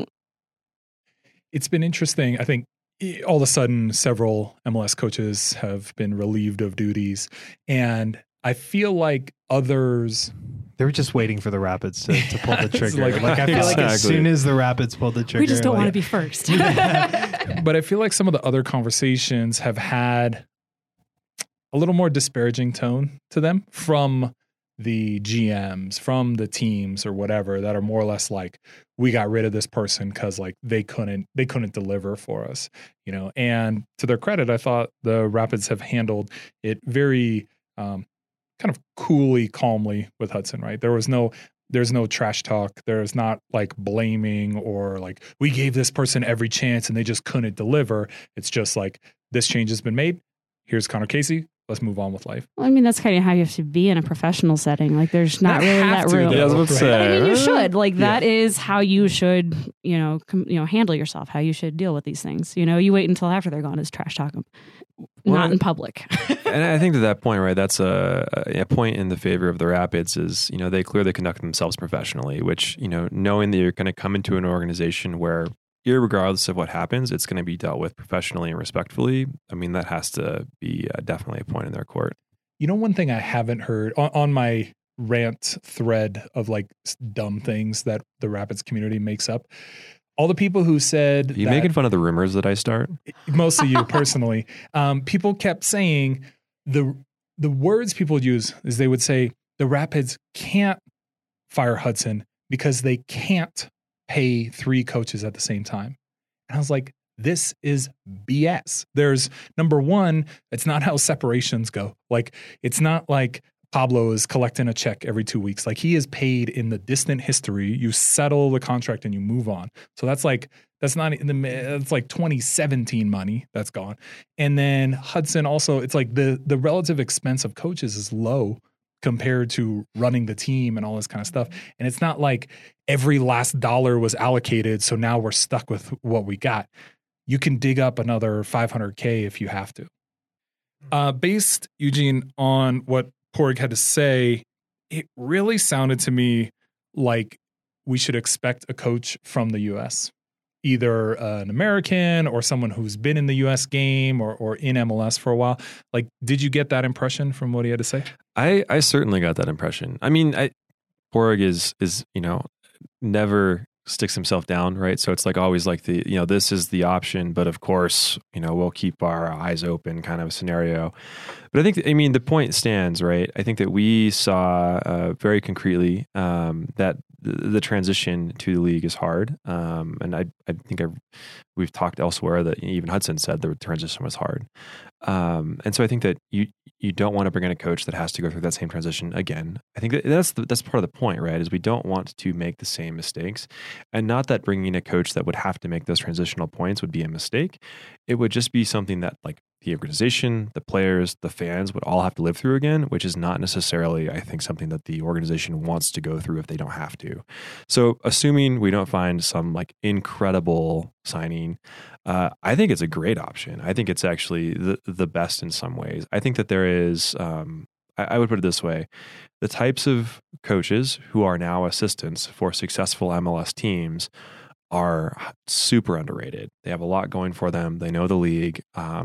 It's been interesting. I think all of a sudden several MLS coaches have been relieved of duties, and I feel like others... They were just waiting for the Rapids to pull the trigger. like I feel like as soon as the Rapids pulled the trigger, we just don't want to be first. But I feel like some of the other conversations have had a little more disparaging tone to them from the GMs, from the teams or whatever, that are more or less like, we got rid of this person because like they couldn't deliver for us, and to their credit, I thought the Rapids have handled it very kind of coolly, calmly with Hudson, right? There's no trash talk. There's not like blaming or like, we gave this person every chance and they just couldn't deliver. It's just like, this change has been made. Here's Connor Casey. let's move on with life. Well, I mean, that's kind of how you have to be in a professional setting. Like, there's not really that room. Yeah, I was about to say. I mean, you should. Like, Yeah. that is how you should, handle yourself, how you should deal with these things. You wait until after they're gone to trash talk them, not in public. And I think to that point, right, that's a point in the favor of the Rapids is, they clearly conduct themselves professionally, which, knowing that you're going to come into an organization where irregardless of what happens, it's going to be dealt with professionally and respectfully. I mean, that has to be definitely a point in their court. One thing I haven't heard on my rant thread of like dumb things that the Rapids community makes up, all the people who said Are you making fun of the rumors that I start? Mostly you personally. People kept saying the words people would use is they would say the Rapids can't fire Hudson because they can't pay 3 coaches at the same time. And I was like, this is BS. There's number one, it's not how separations go. Like, it's not like Pablo is collecting a check every 2 weeks. Like, he is paid in the distant history. You settle the contract and you move on. So that's like 2017 money that's gone. And then Hudson also, it's like the relative expense of coaches is low compared to running the team and all this kind of stuff. And it's not like every last dollar was allocated, so now we're stuck with what we got. You can dig up another $500K if you have to. Based, Eugene, on what Padraig had to say, it really sounded to me like we should expect a coach from the U.S., either an American or someone who's been in the U.S. game or in MLS for a while. Like, did you get that impression from what he had to say? I certainly got that impression. I mean, Padraig is never sticks himself down, right? So it's like always like this is the option, but of course, we'll keep our eyes open kind of a scenario. But the point stands, right? I think that we saw very concretely that the transition to the league is hard. And I think we've talked elsewhere that even Hudson said the transition was hard. And so I think that you don't want to bring in a coach that has to go through that same transition again. I think that's part of the point, right? Is we don't want to make the same mistakes, and not that bringing in a coach that would have to make those transitional points would be a mistake. It would just be something that like the organization, the players, the fans would all have to live through again, which is not necessarily, I think, something that the organization wants to go through if they don't have to. So assuming we don't find some like incredible signing, I think it's a great option. I think it's actually the best in some ways. I think that there is, I would put it this way, the types of coaches who are now assistants for successful MLS teams are super underrated. They have a lot going for them. They know the league.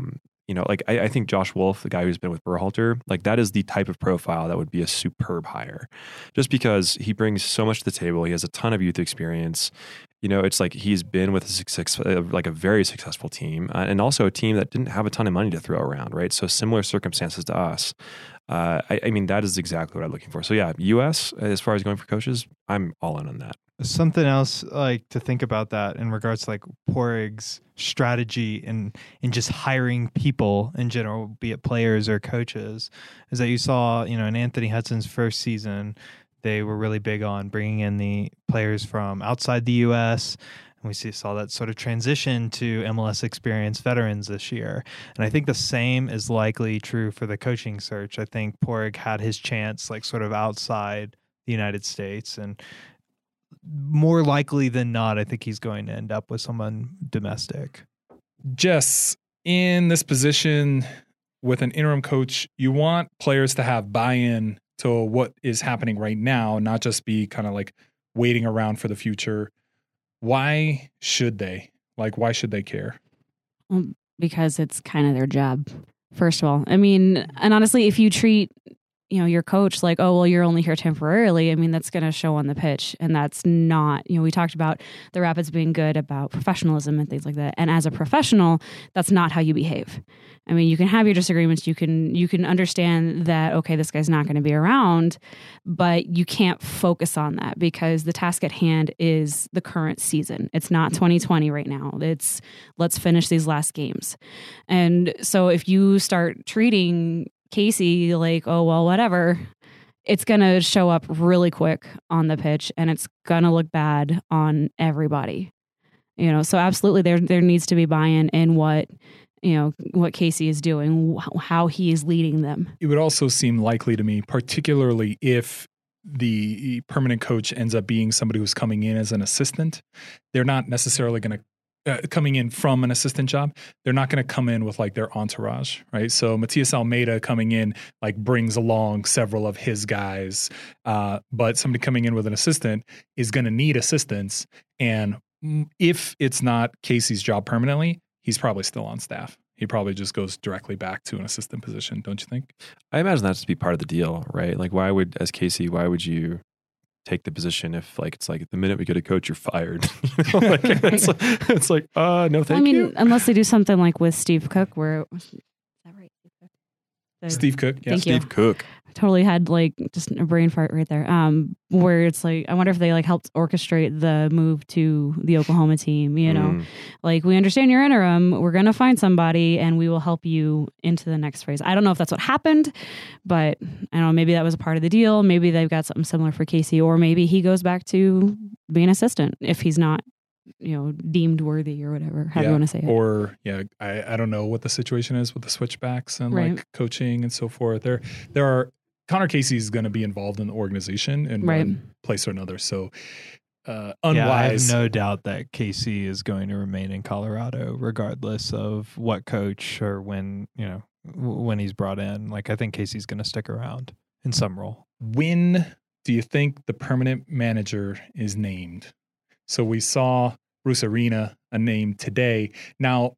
I think Josh Wolf, the guy who's been with Berhalter, like that is the type of profile that would be a superb hire, just because he brings so much to the table. He has a ton of youth experience. It's like he's been with a very successful team, and also a team that didn't have a ton of money to throw around, right? So similar circumstances to us. I mean, that is exactly what I'm looking for. So yeah, U.S. as far as going for coaches, I'm all in on that. Something else like to think about that in regards to like Padraig's strategy and just hiring people in general, be it players or coaches, is that you saw, in Anthony Hudson's first season, they were really big on bringing in the players from outside the U.S., and we saw that sort of transition to MLS experienced veterans this year. And I think the same is likely true for the coaching search. I think Padraig had his chance like sort of outside the United States, and more likely than not, I think he's going to end up with someone domestic. Jess, in this position with an interim coach, you want players to have buy-in to what is happening right now, not just be kind of like waiting around for the future. Why should they? Like, why should they care? Well, because it's kind of their job, first of all. I mean, and honestly, if you treat your coach like, oh, well, you're only here temporarily, I mean, that's going to show on the pitch. And that's not, we talked about the Rapids being good about professionalism and things like that. And as a professional, that's not how you behave. I mean, you can have your disagreements. You can understand that, okay, this guy's not going to be around, but you can't focus on that because the task at hand is the current season. It's not 2020 right now. It's let's finish these last games. And so if you start treating Casey like, oh, well, whatever, it's going to show up really quick on the pitch and it's going to look bad on everybody. So absolutely there needs to be buy-in in what what Casey is doing, how he is leading them. It would also seem likely to me, particularly if the permanent coach ends up being somebody who's coming in as an assistant. They're not necessarily going to coming in from an assistant job. They're not going to come in with like their entourage, right? So Matias Almeida coming in like brings along several of his guys, but somebody coming in with an assistant is going to need assistance. And if it's not Casey's job permanently, he's probably still on staff. He probably just goes directly back to an assistant position, don't you think? I imagine that to be part of the deal, right? Like, why would you take the position if like it's like the minute we get a coach, you're fired? Like, it's like, no, thank you. Unless they do something like with Steve Cook, where is that right? Steve Cook, yeah. Thank you. Cook. I totally had like just a brain fart right there. Where it's like, I wonder if they like helped orchestrate the move to the Oklahoma team. Like, we understand you're interim. We're gonna find somebody, and we will help you into the next phase. I don't know if that's what happened, but I don't know. Maybe that was a part of the deal. Maybe they've got something similar for Casey, or maybe he goes back to being an assistant if he's not, deemed worthy or whatever. How do you want to say it? Or I don't know what the situation is with the switchbacks and like coaching and so forth. There are. Connor Casey is going to be involved in the organization in one place or another. So, unwise. Yeah, I have no doubt that Casey is going to remain in Colorado, regardless of what coach or when he's brought in. Like, I think Casey's going to stick around in some role. When do you think the permanent manager is named? So we saw Bruce Arena, a name today. Now,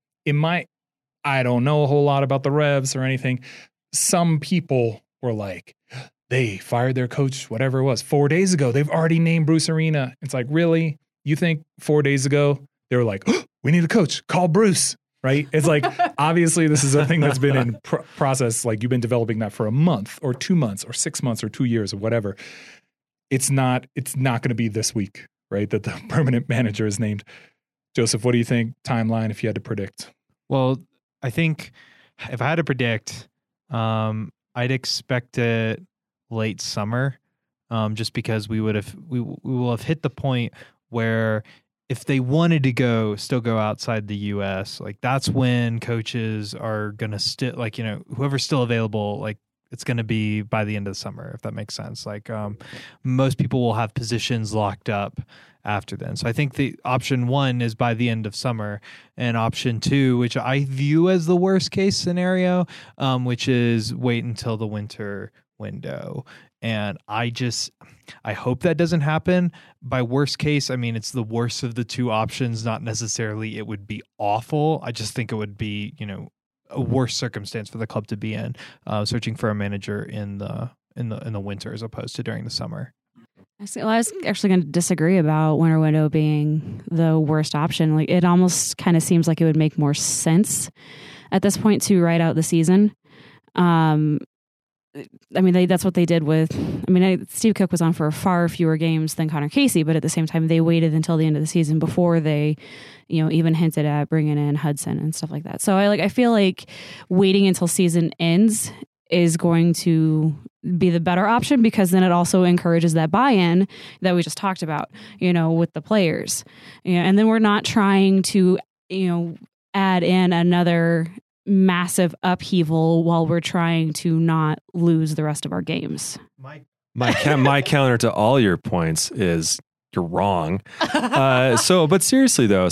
I don't know a whole lot about the Revs or anything. Some people were like, they fired their coach, whatever it was, 4 days ago. They've already named Bruce Arena. It's like, really? You think 4 days ago they were like, we need a coach, call Bruce, right? It's like, obviously this is a thing that's been in process. Like, you've been developing that for a month or 2 months or 6 months or 2 years or whatever. It's not going to be this week, right, that the permanent manager is named. Joseph, what do you think timeline if you had to predict? Well, I think if I had to predict, I'd expect it late summer, just because we will have hit the point where if they wanted to still go outside the U.S., like that's when coaches are gonna whoever's still available, like it's gonna be by the end of the summer, if that makes sense. Like most people will have positions locked up after then. So I think the option one is by the end of summer, and option two, which I view as the worst case scenario, which is wait until the winter window. And I hope that doesn't happen. By worst case, I mean, it's the worst of the two options, not necessarily it would be awful. I just think it would be, a worse circumstance for the club to be in, searching for a manager in the winter as opposed to during the summer. I was actually going to disagree about winter window being the worst option. Like, it almost kind of seems like it would make more sense at this point to ride out the season. I mean, that's what they did with. Steve Cook was on for far fewer games than Connor Casey, but at the same time, they waited until the end of the season before they, even hinted at bringing in Hudson and stuff like that. So I feel like waiting until season ends is going to be the better option, because then it also encourages that buy-in that we just talked about, with the players. And then we're not trying to, add in another massive upheaval while we're trying to not lose the rest of our games. My counter to all your points is you're wrong. But seriously though,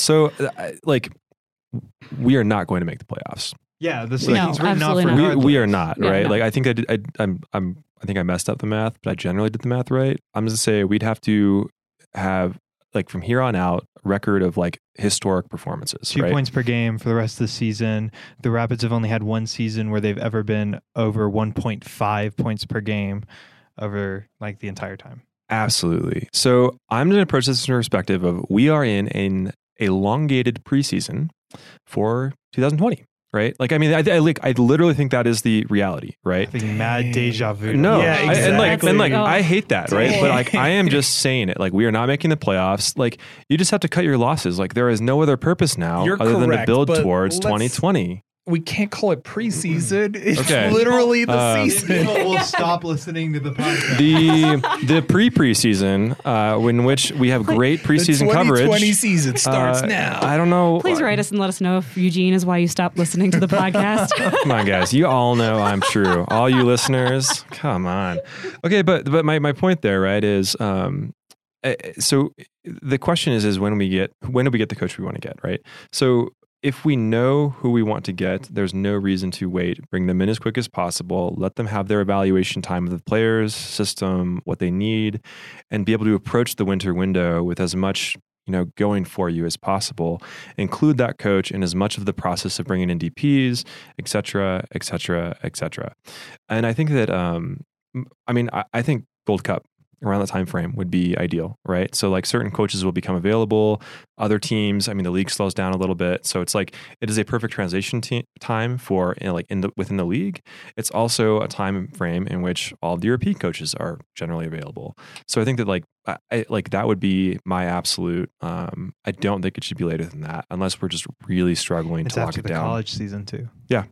we are not going to make the playoffs. Yeah, the season's written off. We are not, Yeah, right? no. Like, I think I think I messed up the math, but I generally did the math right. I'm going to say we'd have to have, like, from here on out, a record of like historic performances. 2 points per game for the rest of the season. The Rapids have only had one season where they've ever been over 1.5 points per game over like the entire time. Absolutely. So I'm going to approach this from the perspective of we are in an elongated preseason for 2020. Right? Like, I mean, I literally think that is the reality, right? Having mad deja vu. No, yeah, exactly. I hate that, right? But like, I am just saying it. Like, we are not making the playoffs. Like, you just have to cut your losses. Like, there is no other purpose now other than to build towards 2020. we can't call it preseason. It's Okay. literally the season. People will stop listening to the podcast. The preseason, in which we have great preseason the 2020 coverage. season starts now. I don't know. Please write us and let us know if Eugene is why you stopped listening to the podcast. Come on, guys. You all know I'm true. All you listeners, come on. Okay, but my point there, right, is so the question is when do we get the coach we want to get, right? So if we know who we want to get, there's no reason to wait. Bring them in as quick as possible. Let them have their evaluation time of the players, system, what they need, and be able to approach the winter window with as much going for you as possible. Include that coach in as much of the process of bringing in DPs, et cetera, et cetera, et cetera. And I think that, I think Gold Cup around that time frame would be ideal, right? So like certain coaches will become available, other teams, the league slows down a little bit. So it's like, it is a perfect transition time for within the league. It's also a time frame in which all the European coaches are generally available. So I think that that would be my absolute, I don't think it should be later than that unless we're just really struggling It's to lock after it the down. college season too. Yeah.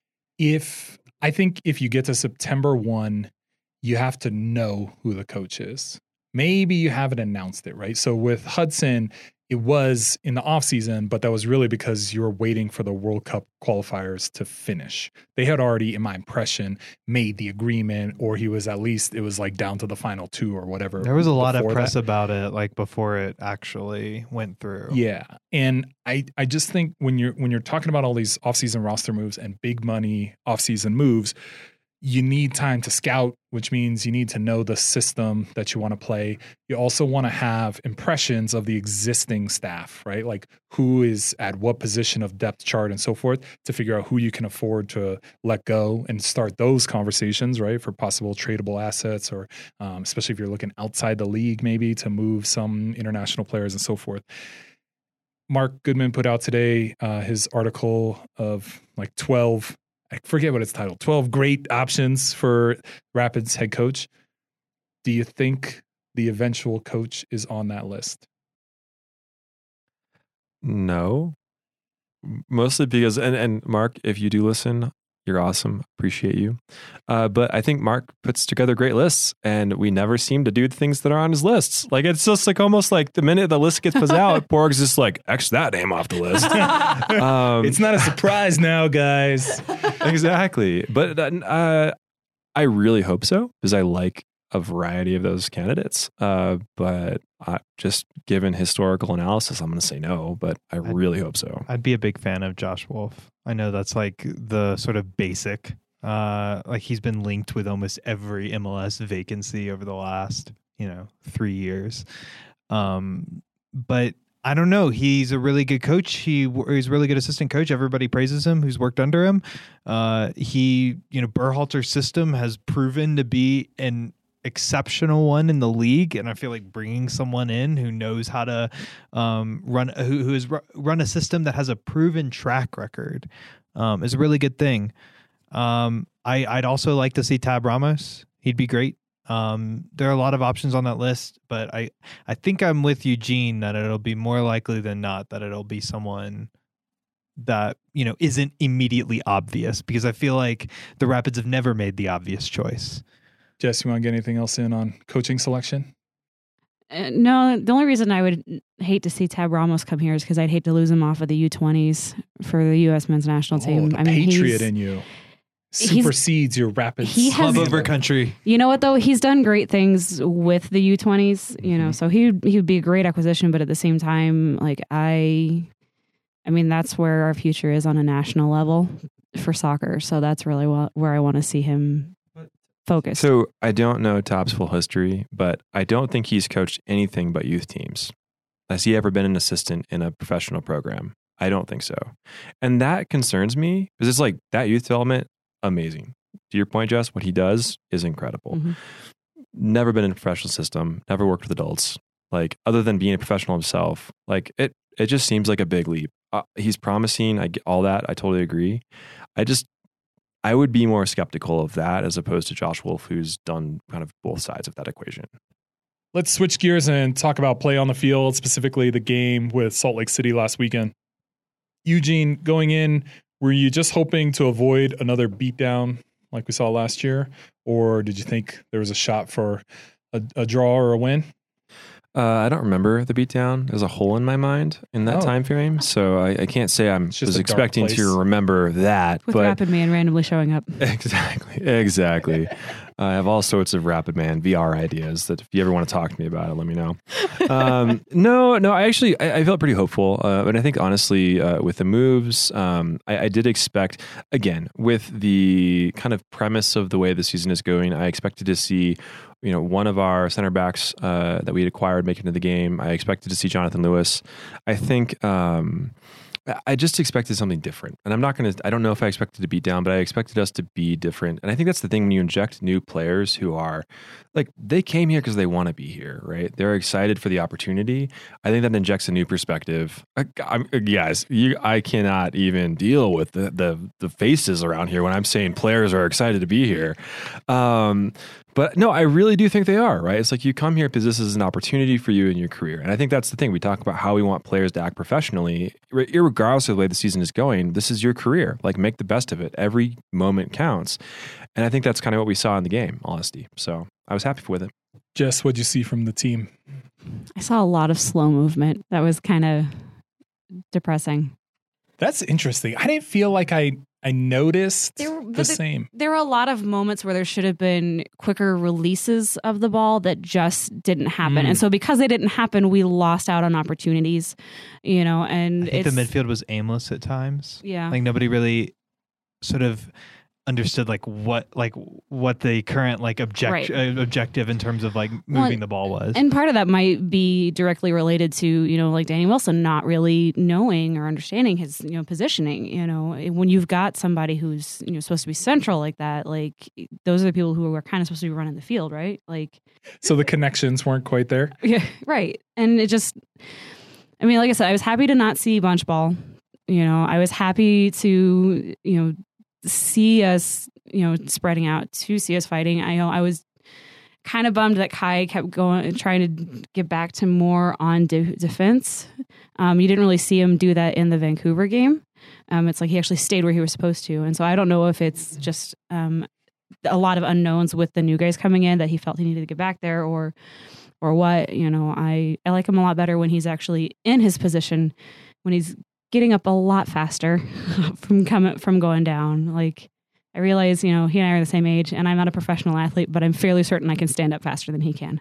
I think if you get to September 1, you have to know who the coach is. Maybe you haven't announced it, right? So with Hudson, it was in the offseason, but that was really because you were waiting for the World Cup qualifiers to finish. They had already, in my impression, made the agreement, or he was at least, it was like down to the final 2 or whatever. There was a lot of before press that. about it, before it actually went through. Yeah. And I just think when you're talking about all these offseason roster moves and big money offseason moves, you need time to scout, which means you need to know the system that you want to play. You also want to have impressions of the existing staff, right? Like who is at what position of depth chart and so forth to figure out who you can afford to let go and start those conversations, right? For possible tradable assets or especially if you're looking outside the league, maybe to move some international players and so forth. Mark Goodman put out today his article of 12, I forget what it's titled, 12 great options for Rapids head coach. Do you think the eventual coach is on that list? No. Mostly because, and Mark, if you do listen, you're awesome. Appreciate you. But I think Mark puts together great lists and we never seem to do the things that are on his lists. Like, it's just almost like the minute the list gets put out, Borg's just X that name off the list. It's not a surprise now, guys. Exactly. But I really hope so because I like a variety of those candidates. But just given historical analysis, I'm going to say no, but I really hope so. I'd be a big fan of Josh Wolf. I know that's the sort of basic, he's been linked with almost every MLS vacancy over the last, 3 years. But I don't know. He's a really good coach. He's a really good assistant coach. Everybody praises him who's worked under him. Berhalter's system has proven to be an exceptional one in the league, and I feel like bringing someone in who knows how to run a system that has a proven track record is a really good thing. I'd also like to see Tab Ramos. He'd be great. There are a lot of options on that list, but I think I'm with Eugene that it'll be more likely than not that it'll be someone that isn't immediately obvious, because I feel like the Rapids have never made the obvious choice. Jess, you want to get anything else in on coaching selection? No, the only reason I would hate to see Tab Ramos come here is because I'd hate to lose him off of the U20s for the U.S. men's national team. The Patriot in you supersedes your Rapids. Love over country. You know what, though? He's done great things with the U20s, so he would be a great acquisition, but at the same time, that's where our future is on a national level for soccer. So that's really where I want to see him focused. So I don't know Tab's full history, but I don't think he's coached anything but youth teams. Has he ever been an assistant in a professional program? I don't think so. And that concerns me because it's that youth development, amazing. To your point, Jess, what he does is incredible. Mm-hmm. Never been in a professional system, never worked with adults. Other than being a professional himself, it just seems like a big leap. He's promising, I get all that. I totally agree. I would be more skeptical of that as opposed to Josh Wolf, who's done kind of both sides of that equation. Let's switch gears and talk about play on the field, specifically the game with Salt Lake City last weekend. Eugene, going in, Were you just hoping to avoid another beatdown like we saw last year, or did you think there was a shot for a draw or a win? I don't remember the beatdown. There's a hole in my mind in that time frame, so I can't say I just was a dark expecting place. to remember that. With but Rapid Man randomly showing up. Exactly. I have all sorts of Rapid Man VR ideas that if you ever want to talk to me about it, let me know. No, I felt pretty hopeful. And I think honestly, with the moves, I did expect, again, with the kind of premise of the way the season is going, I expected to see, one of our center backs that we had acquired make it into the game. I expected to see Jonathan Lewis. I think I just expected something different. And I don't know if I expected to beat down, but I expected us to be different. And I think that's the thing when you inject new players who are like, they came here because they want to be here, right? They're excited for the opportunity. I think that injects a new perspective. Guys, I cannot even deal with the faces around here when I'm saying players are excited to be here. But no, I really do think they are, right? It's like you come here because this is an opportunity for you in your career. And I think that's the thing. We talk about how we want players to act professionally. Regardless of the way the season is going, this is your career. Like, make the best of it. Every moment counts. And I think that's kind of what we saw in the game, honesty. So I was happy with it. Jess, what'd you see from the team? I saw a lot of slow movement. That was kind of depressing. That's interesting. I didn't feel like I noticed the same. There were a lot of moments where there should have been quicker releases of the ball that just didn't happen. And so because they didn't happen, we lost out on opportunities, and I think the midfield was aimless at times. Yeah. Like nobody really sort of understood what the current objective in terms of moving the ball was. And part of that might be directly related to, Danny Wilson not really knowing or understanding his, positioning. When you've got somebody who's, supposed to be central like that, those are the people who are kind of supposed to be running the field, right? So the connections weren't quite there. Yeah, right. And it just, like I said, I was happy to not see bunch ball. I was happy to, see us, spreading out, to see us fighting. I was kind of bummed that Kai kept trying to get back to more on defense. You didn't really see him do that in the Vancouver game. It's like he actually stayed where he was supposed to. And so I don't know if it's just a lot of unknowns with the new guys coming in that he felt he needed to get back there or what. I like him a lot better when he's actually in his position, when he's getting up a lot faster from going down. I realize, he and I are the same age, and I'm not a professional athlete, but I'm fairly certain I can stand up faster than he can.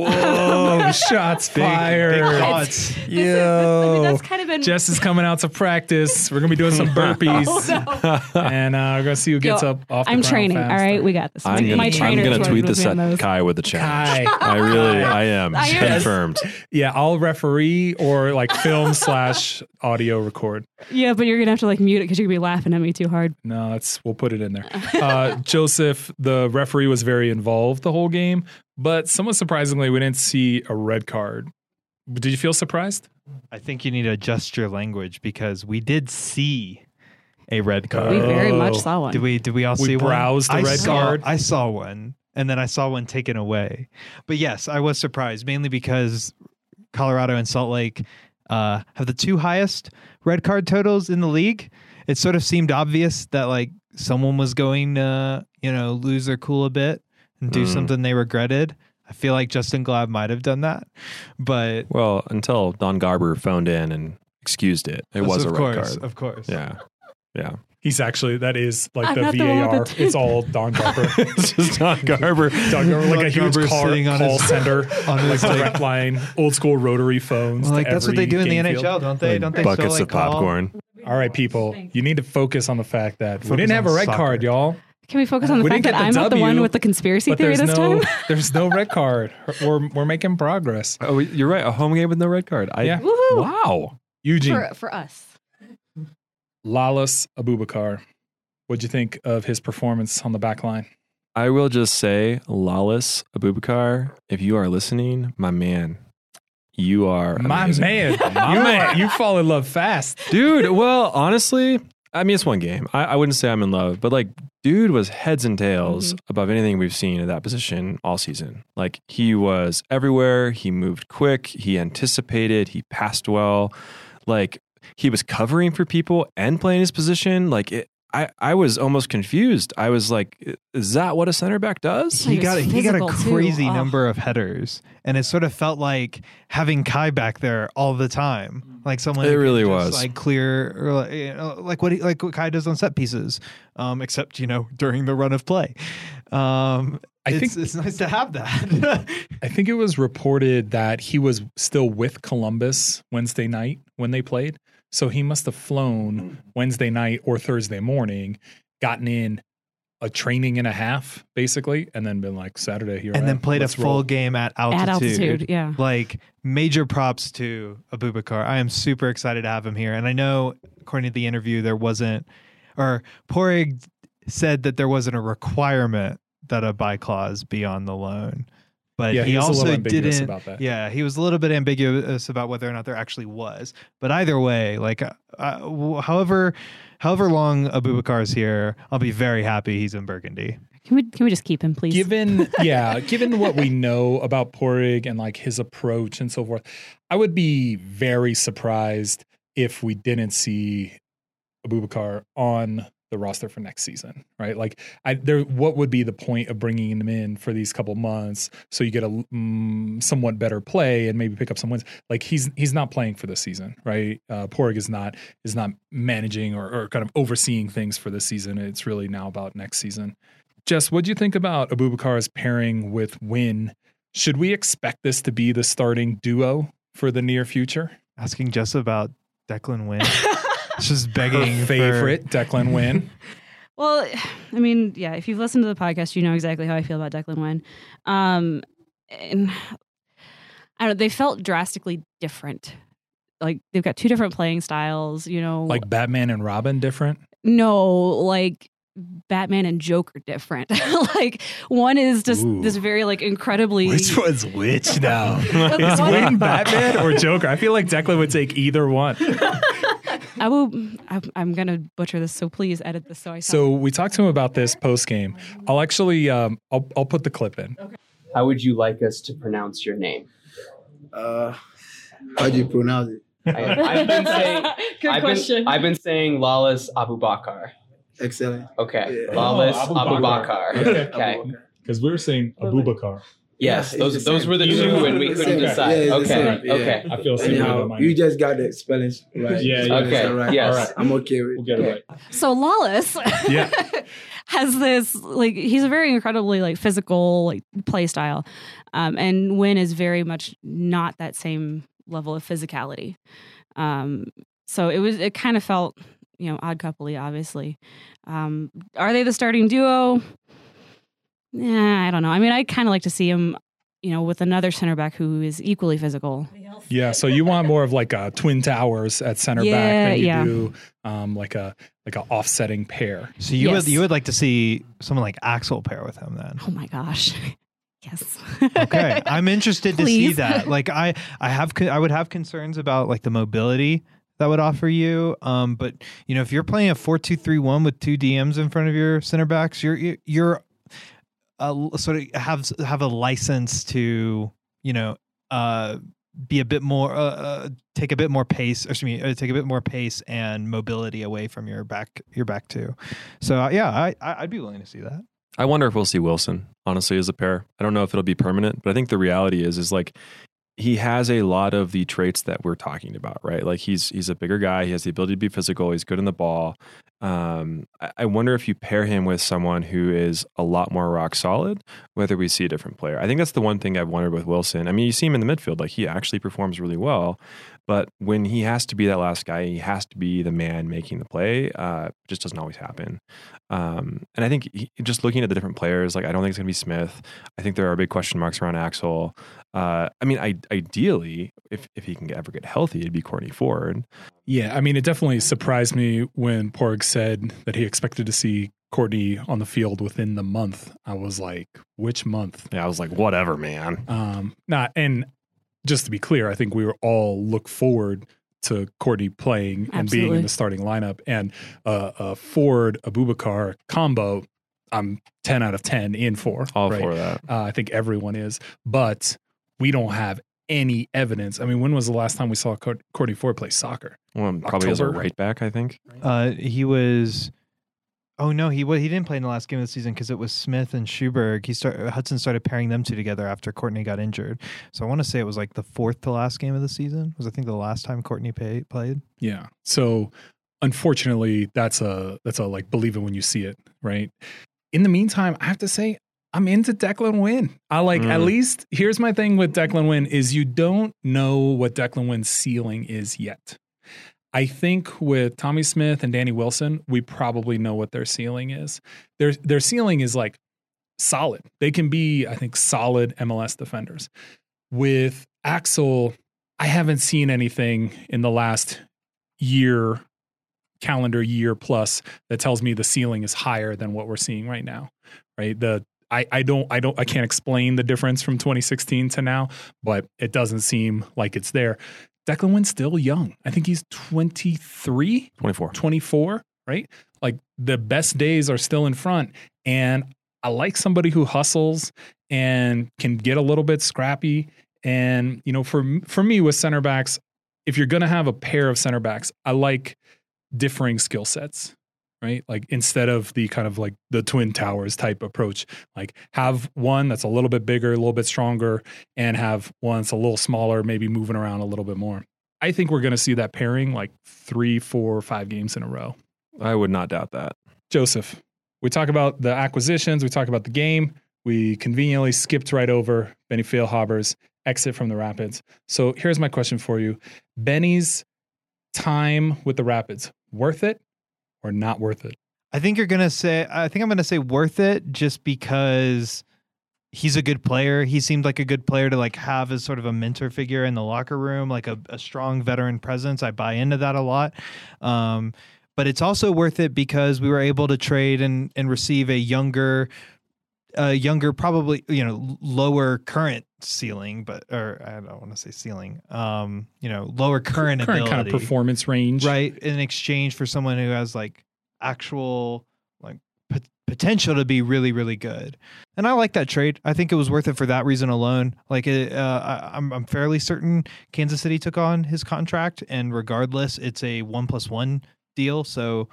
Whoa! Shots fired! Big thoughts. That's kind of been. Jess is coming out to practice. We're gonna be doing some burpees, and we're gonna see who gets up off the I'm ground training. faster. All right, we got this. I'm gonna tweet this at Kai with the challenge. I am confirmed. Yeah, I'll referee or film / audio record. Yeah, but you're gonna have to mute it because you're gonna be laughing at me too hard. No, we'll put it in there. Joseph, the referee, was very involved the whole game, but somewhat surprisingly, we didn't see a red card. Did you feel surprised? I think you need to adjust your language because we did see a red card. We very much saw one. Did we all see one? We browsed the red card. I saw one, and then I saw one taken away. But yes, I was surprised, mainly because Colorado and Salt Lake have the two highest red card totals in the league. It sort of seemed obvious that someone was going to, lose their cool a bit and do something they regretted. I feel like Justin Glab might have done that, but until Don Garber phoned in and excused it, it was a red card. Of course, yeah. He's actually, that is I'm the not the one VAR. with the- It's all Don Garber. It's just Don Garber. Don Garber, like a huge Garber sitting on call his- center, on his, direct line, old school rotary phones. Well, to that's what every they do in the game NHL, field. don't they? Don't they Buckets still, of popcorn. All right, people, you need to focus on the fact that we Focus didn't have a on red soccer. card, y'all. Can we focus on the We fact didn't that get I'm the not the W, one with the conspiracy But theory this time? there's no red card. We're making progress. Oh, you're right. A home game with no red card. Yeah. Woohoo! Wow. Eugene, For us. Lalas Abubakar, what'd you think of his performance on the back line? I will just say, Lalas Abubakar, if you are listening, my man, you are amazing. You fall in love fast. Dude, well, honestly, I mean, it's one game. I wouldn't say I'm in love, but like, dude was heads and tails above anything we've seen at that position all season. Like, he was everywhere. He moved quick. He anticipated. He passed well. Like, he was covering for people and playing his position. Like I was almost confused. I was like, is that what a center back does? He got a physical, too. crazy Oh. number of headers, and it sort of felt like having Kai back there all the time, like someone. It who really can just, was. like clear, or like what Kai does on set pieces, except during the run of play. I think it's nice to have that. I think it was reported that he was still with Columbus Wednesday night when they played. So he must have flown Wednesday night or Thursday morning, gotten in a training and a half, basically, and then been like, Saturday here. and then played Let's a full roll. game at altitude. At altitude, yeah. Like, major props to Abubakar. I am super excited to have him here. And I know, according to the interview, Porig said that there wasn't a requirement that a buy clause be on the loan. But Yeah, he he was a little also ambiguous didn't. about that. Yeah, he was a little bit ambiguous about whether or not there actually was. But either way, like, however long Abubakar is here, I'll be very happy he's in Burgundy. Can we just keep him, please? Given what we know about Porig and like his approach and so forth, I would be very surprised if we didn't see Abubakar on the roster for next season, right? Like, what would be the point of bringing him in for these couple months so you get a somewhat better play and maybe pick up some wins? Like, he's not playing for this season, right? Porig is not managing or kind of overseeing things for this season. It's really now about next season. Jess, what do you think about Abubakar's pairing with Wynn? Should we expect this to be the starting duo for the near future? Asking Jess about Declan Wynn. Just begging Her favorite, Declan Wynn. Well, I mean, yeah, if you've listened to the podcast, you know exactly how I feel about Declan Wynn. And I don't know, they felt drastically different. Like, they've got two different playing styles, Like Batman and Robin different? No, like Batman and Joker different. Like, one is just Ooh. this very like incredibly one's which now? Is Wynn Batman or Joker? I feel like Declan would take either one. I'm gonna butcher this, so please edit this So we talked to him about this post game. I'll actually I'll put the clip in. How would you like us to pronounce your name? How do you pronounce it? I've been saying Good question. I've been saying Lawless Abubakar. Excellent. Okay. Yeah. Lawless Abubakar. Abubakar. Okay. Because we were saying Abubakar. Yes, Yeah, it's the those same. were the Either two one. and we couldn't Same. decide. Yeah, it's the Okay. same. Yeah. Okay. I feel similar to Anyhow, mine. you just got the spellings right. Yeah, yeah. Spellings Okay, are right. yes. All right. I'm okay with We'll get it right. So Lawless Yeah. has this, like, he's a very incredibly like physical like play style, and Wynn is very much not that same level of physicality. So it kind of felt odd couple-y, obviously. Are they the starting duo? I don't know. I mean, I kind of like to see him with another center back who is equally physical. Yeah, so you want more of like a twin towers at center back than you do like a offsetting pair. So you Yes. would like to see someone like Axel pair with him then? Oh my gosh. Yes. Okay, I'm interested to see Please. that. Like, I would have concerns about like the mobility that would offer you. But if you're playing a 4-2-3-1 with two DMs in front of your center backs, you're sort of have a license to be a bit more take a bit more pace, take a bit more pace and mobility away from your back two. So I'd be willing to see that. I wonder if we'll see Wilson, honestly, as a pair. I don't know if it'll be permanent, but I think the reality is like he has a lot of the traits that we're talking about, right? Like he's a bigger guy. He has the ability to be physical. He's good in the ball. I wonder if you pair him with someone who is a lot more rock solid, whether we see a different player. I think that's the one thing I've wondered with Wilson. I mean, you see him in the midfield, like he actually performs really well, but when he has to be that last guy, he has to be the man making the play. It just doesn't always happen. And I think just looking at the different players, like I don't think it's going to be Smith. I think there are big question marks around Axel. I mean, ideally, if he can ever get healthy, it'd be Courtney Ford. Yeah, I mean, it definitely surprised me when Porig said that he expected to see Courtney on the field within the month. I was like, which month? Yeah, I was like, whatever, man. And just to be clear, I think we were all look forward to Courtney playing and being in the starting lineup. And Ford Abubakar combo, I'm 10 out of 10 in for. All right? for that. I think everyone is, but we don't have any evidence. I mean, when was the last time we saw Courtney Ford play soccer? Well, probably as a October? right back, I think. He was. Oh no, he didn't play in the last game of the season because it was Smith and Schuberg. Hudson started pairing them two together after Courtney got injured. So I want to say it was like the fourth to last game of the season. Was I think the last time Courtney played. Yeah. So unfortunately, that's a like believe it when you see it, right? In the meantime, I have to say I'm into Declan Wynn. I like at least here's my thing with Declan Wynn is you don't know what Declan Wynn's ceiling is yet. I think with Tommy Smith and Danny Wilson, we probably know what their ceiling is. Their ceiling is like solid. They can be, I think, solid MLS defenders. With Axel, I haven't seen anything in the last calendar year plus that tells me the ceiling is higher than what we're seeing right now. Right? I can't explain the difference from 2016 to now, but it doesn't seem like it's there. Declan Wynn's still young. I think he's 24, right? Like the best days are still in front. And I like somebody who hustles and can get a little bit scrappy. And, you know, for me with center backs, if you're going to have a pair of center backs, I like differing skill sets, right? Like instead of the kind of like the Twin Towers type approach, like have one that's a little bit bigger, a little bit stronger, and have one that's a little smaller, maybe moving around a little bit more. I think we're going to see that pairing like 3, 4, 5 games in a row. I would not doubt that. Joseph, we talk about the acquisitions, we talk about the game. We conveniently skipped right over Benny Feilhaber's exit from the Rapids. So here's my question for you. Benny's time with the Rapids, worth it or not worth it? I think I'm going to say worth it just because he's a good player. He seemed like a good player to like have as sort of a mentor figure in the locker room, like a strong veteran presence. I buy into that a lot. But it's also worth it because we were able to trade and receive a younger, probably, you know, lower current ceiling, or I don't want to say ceiling, you know, lower current ability, kind of performance range, right? In exchange for someone who has like actual like potential to be really, really good. And I like that trade. I think it was worth it for that reason alone. Like I'm fairly certain Kansas City took on his contract, and regardless, it's a 1+1 deal. So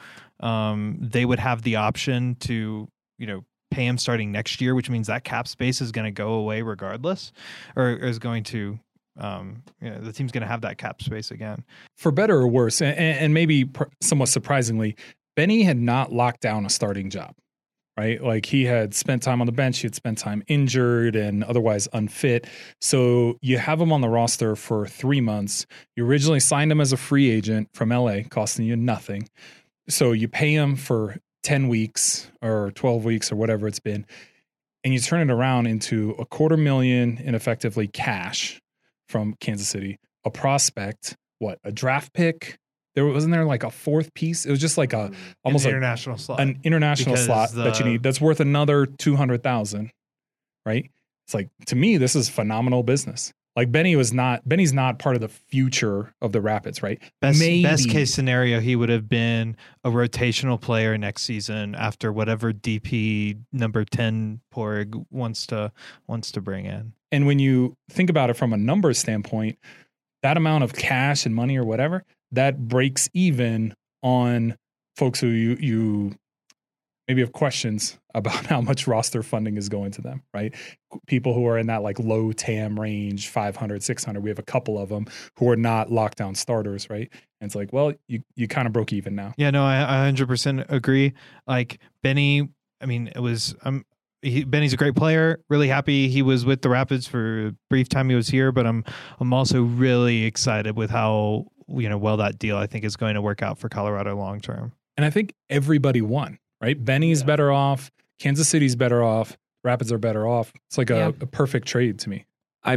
they would have the option to, you know, pay him starting next year, which means that cap space is going to go away regardless, or is going to, you know, the team's going to have that cap space again. For better or worse, and maybe somewhat surprisingly, Benny had not locked down a starting job, right? Like he had spent time on the bench, he had spent time injured and otherwise unfit. So you have him on the roster for 3 months. You originally signed him as a free agent from LA, costing you nothing. So you pay him for 10 weeks or 12 weeks or whatever it's been, and you turn it around into $250,000 in effectively cash from Kansas City, a prospect, a draft pick. Wasn't there like a fourth piece? It was just like almost an international slot. An international slot that you need that's worth another $200,000, right? It's like, to me, this is phenomenal business. Like Benny's not part of the future of the Rapids, right? Best case scenario, he would have been a rotational player next season after whatever DP number 10 Porg wants to bring in. And when you think about it from a numbers standpoint, that amount of cash and money or whatever, that breaks even on folks who you maybe have questions about how much roster funding is going to them, right? People who are in that like low TAM range, 500, 600. We have a couple of them who are not lockdown starters, right? And it's like, well, you kind of broke even now. Yeah, no, I 100% agree. Like Benny, I mean, it was, Benny's a great player. Really happy he was with the Rapids for a brief time he was here, but I'm also really excited with how, you know, well that deal I think is going to work out for Colorado long term. And I think everybody won, right? Benny's better off. Kansas City's better off. Rapids are better off. It's like a perfect trade to me. I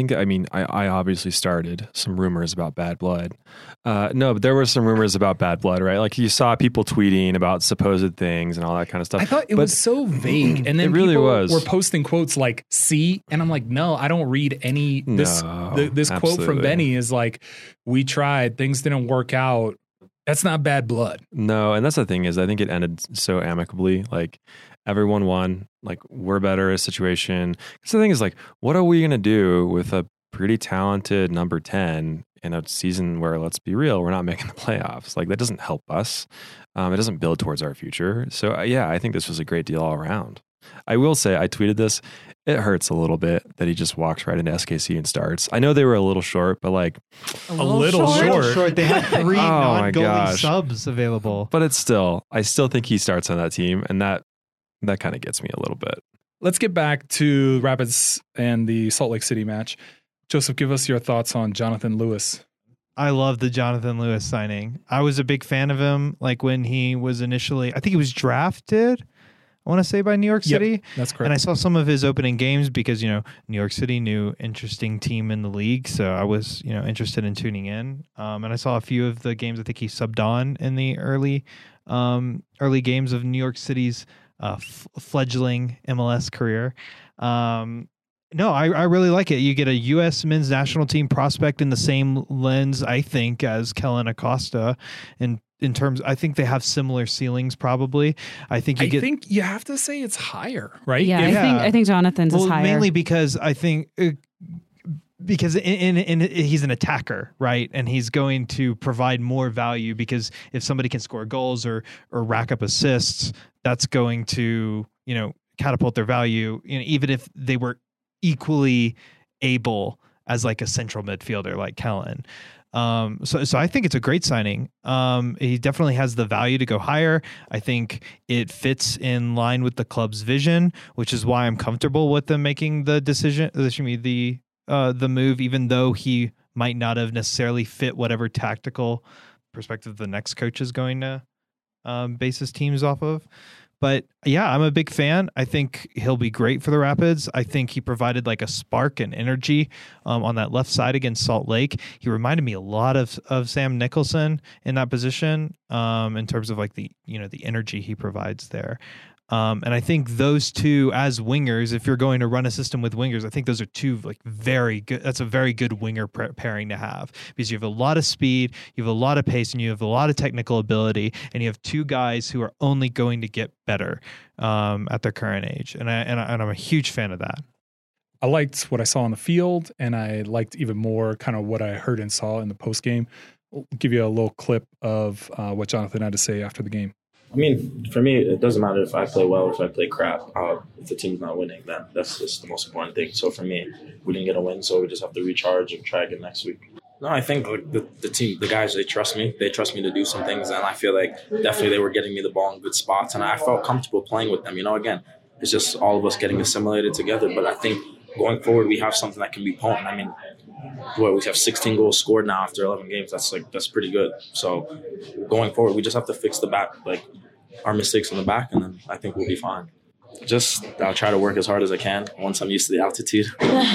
obviously started some rumors about bad blood. No, but there were some rumors about bad blood, right? Like you saw people tweeting about supposed things and all that kind of stuff. I thought it was so vague. And then it really people was. were posting quotes like, see? And I'm like, no, I don't read any. This quote from Benny is like, we tried, things didn't work out. That's not bad blood. No, and that's the thing is I think it ended so amicably. Like everyone won. Like we're better at a situation. Because the thing is like, what are we going to do with a pretty talented number 10 in a season where, let's be real, we're not making the playoffs. Like, that doesn't help us. It doesn't build towards our future. So, yeah, I think this was a great deal all around. I will say, I tweeted this. It hurts a little bit that he just walks right into SKC and starts. I know they were a little short, but like A little short. They had 3 Oh my non-goalie gosh. subs available. but I still think he starts on that team, and that kind of gets me a little bit. Let's get back to Rapids and the Salt Lake City match. Joseph, give us your thoughts on Jonathan Lewis. I love the Jonathan Lewis signing. I was a big fan of him, like when he was initially, I think he was drafted, I want to say, by New York Yep, City. that's correct. And I saw some of his opening games because, New York City, new interesting team in the league. So I was, interested in tuning in. And I saw a few of the games. I think he subbed on in the early games of New York City's fledgling MLS career. No, I really like it. You get a U.S. men's national team prospect in the same lens, I think, as Kellen Acosta. In terms, I think they have similar ceilings. Probably, I think think you have to say it's higher, right? Yeah, If- I think Jonathan's is higher. mainly because I think because in he's an attacker, right? And he's going to provide more value because if somebody can score goals or rack up assists, that's going to catapult their value. Even if they were equally able as like a central midfielder like Kellen. So I think it's a great signing. He definitely has the value to go higher. I think it fits in line with the club's vision, which is why I'm comfortable with them making the decision, the move, even though he might not have necessarily fit whatever tactical perspective the next coach is going to base his teams off of. But yeah, I'm a big fan. I think he'll be great for the Rapids. I think he provided like a spark and energy on that left side against Salt Lake. He reminded me a lot of Sam Nicholson in that position in terms of like the energy he provides there. And I think those two as wingers, if you're going to run a system with wingers, I think those are two like very good. That's a very good winger pairing to have because you have a lot of speed, you have a lot of pace, and you have a lot of technical ability, and you have two guys who are only going to get better at their current age. And I'm a huge fan of that. I liked what I saw on the field, and I liked even more kind of what I heard and saw in the post game. I'll give you a little clip of what Jonathan had to say after the game. I mean, for me, it doesn't matter if I play well or if I play crap. If the team's not winning, then that's just the most important thing. So for me, we didn't get a win, so we just have to recharge and try again next week. No, I think like the team, the guys, they trust me. They trust me to do some things, and I feel like definitely they were getting me the ball in good spots, and I felt comfortable playing with them. Again, it's just all of us getting assimilated together. But I think going forward, we have something that can be potent. I mean, we have 16 goals scored now after 11 games. That's pretty good. So going forward, we just have to fix the back, like our mistakes in the back, and then I think we'll be fine. I'll try to work as hard as I can once I'm used to the altitude.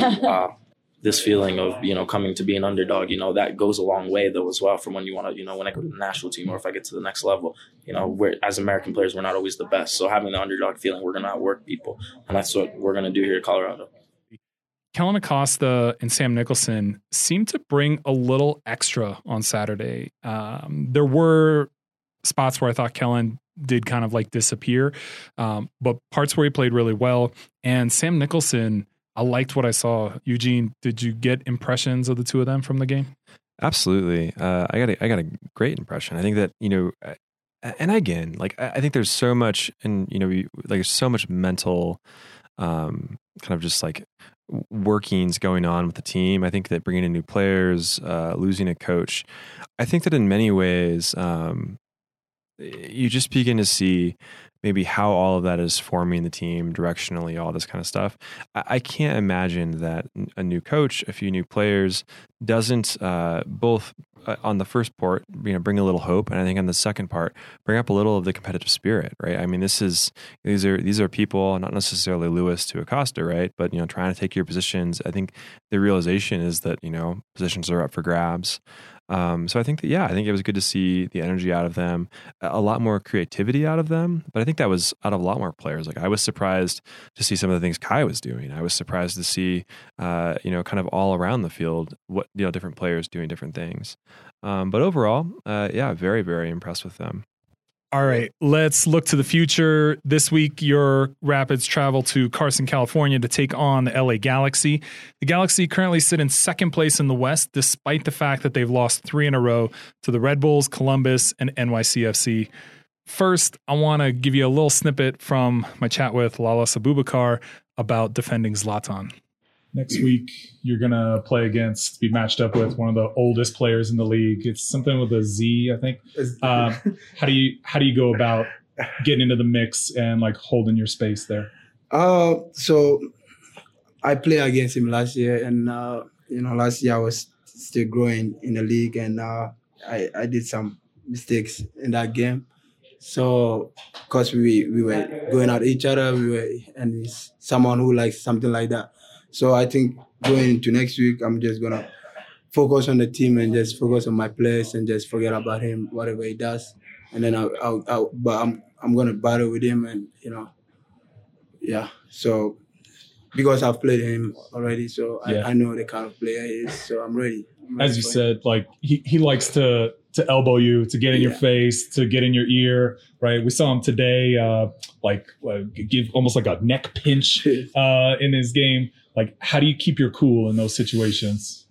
This feeling of, coming to be an underdog, that goes a long way though as well from when you want to, when I go to the national team or if I get to the next level, we're, as American players, we're not always the best. So having the underdog feeling, we're going to outwork people. And that's what we're going to do here in Colorado. Kellen Acosta and Sam Nicholson seemed to bring a little extra on Saturday. There were spots where I thought Kellen did kind of like disappear, but parts where he played really well. And Sam Nicholson, I liked what I saw. Eugene, did you get impressions of the two of them from the game? Absolutely. I got a great impression. I think that, and again, like I think there's so much, and there's so much mental, kind of just like workings going on with the team. I think that bringing in new players, losing a coach, I think that in many ways, you just begin to see maybe how all of that is forming the team directionally, all this kind of stuff. I can't imagine that a new coach, a few new players doesn't both on the first part, bring a little hope, and I think on the second part, bring up a little of the competitive spirit, right? I mean, these are people, not necessarily Lewis to Acosta, right? But trying to take your positions. I think the realization is that positions are up for grabs. So I think that, I think it was good to see the energy out of them, a lot more creativity out of them. But I think that was out of a lot more players. Like I was surprised to see some of the things Kai was doing. I was surprised to see, kind of all around the field, what, different players doing different things. But overall, very, very impressed with them. All right, let's look to the future. This week, your Rapids travel to Carson, California to take on the LA Galaxy. The Galaxy currently sit in second place in the West, despite the fact that they've lost 3 in a row to the Red Bulls, Columbus, and NYCFC. First, I want to give you a little snippet from my chat with Lalas Abubakar about defending Zlatan. Next week, you're going to be matched up with one of the oldest players in the league. It's something with a Z, I think. How do you go about getting into the mix and like holding your space there? So I played against him last year, and last year I was still growing in the league, and I did some mistakes in that game. So, because we were going at each other, and he's someone who likes something like that. So I think going into next week, I'm just gonna focus on the team and just focus on my players and just forget about him, whatever he does. And then I'm gonna battle with him, and yeah. So because I've played him already, so I know the kind of player he is. So I'm ready. As you said, like he likes to elbow you, to get in your face, to get in your ear, right? We saw him today, give almost like a neck pinch in his game. Like, how do you keep your cool in those situations?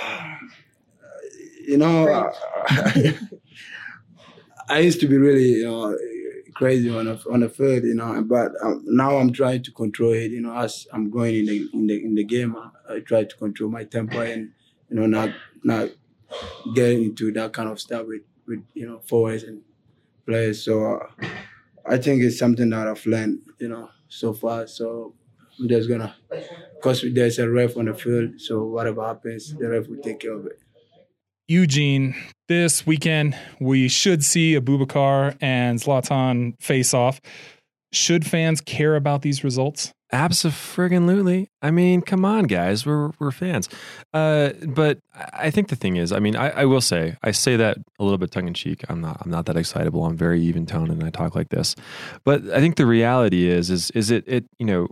I used to be really, crazy on the field, but now I'm trying to control it. As I'm going in the game, I try to control my temper and not getting into that kind of stuff with forwards and players. So I think it's something that I've learned, so far. So I'm just because there's a ref on the field, so whatever happens, the ref will take care of it. Eugene, this weekend we should see Abubakar and Zlatan face off. Should fans care about these results? Abso-friggin-lutely. I mean, come on, guys. We're fans. But I think the thing is, I mean, I will say, I say that a little bit tongue in cheek. I'm not that excitable. I'm very even toned and I talk like this. But I think the reality is it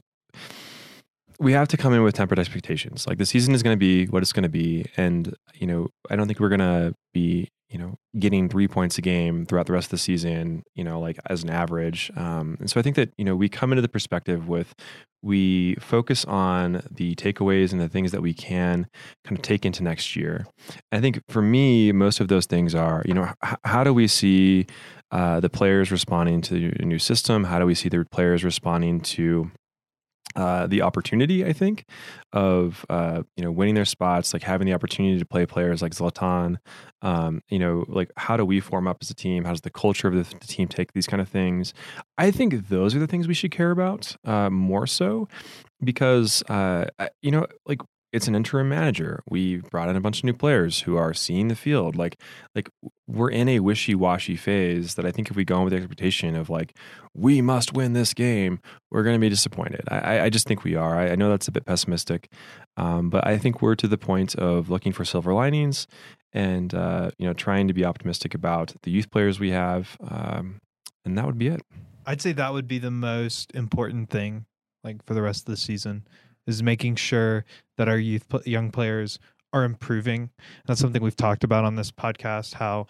we have to come in with tempered expectations. Like, the season is going to be what it's going to be. And, I don't think we're going to be, getting 3 points a game throughout the rest of the season, like as an average. And so I think that, we come into the perspective we focus on the takeaways and the things that we can kind of take into next year. I think for me, most of those things are, how do we see the players responding to a new system? How do we see the players responding to the opportunity, I think, of winning their spots, like having the opportunity to play players like Zlatan, like how do we form up as a team? How does the culture of the team take these kind of things? I think those are the things we should care about more so, because like, it's an interim manager. We brought in a bunch of new players who are seeing the field. Like we're in a wishy-washy phase that I think if we go in with the expectation of like, we must win this game, we're going to be disappointed. I just think we are. I know that's a bit pessimistic, but I think we're to the point of looking for silver linings and, trying to be optimistic about the youth players we have. And that would be it. I'd say that would be the most important thing, like for the rest of the season, is making sure that our young players are improving. That's something we've talked about on this podcast, how,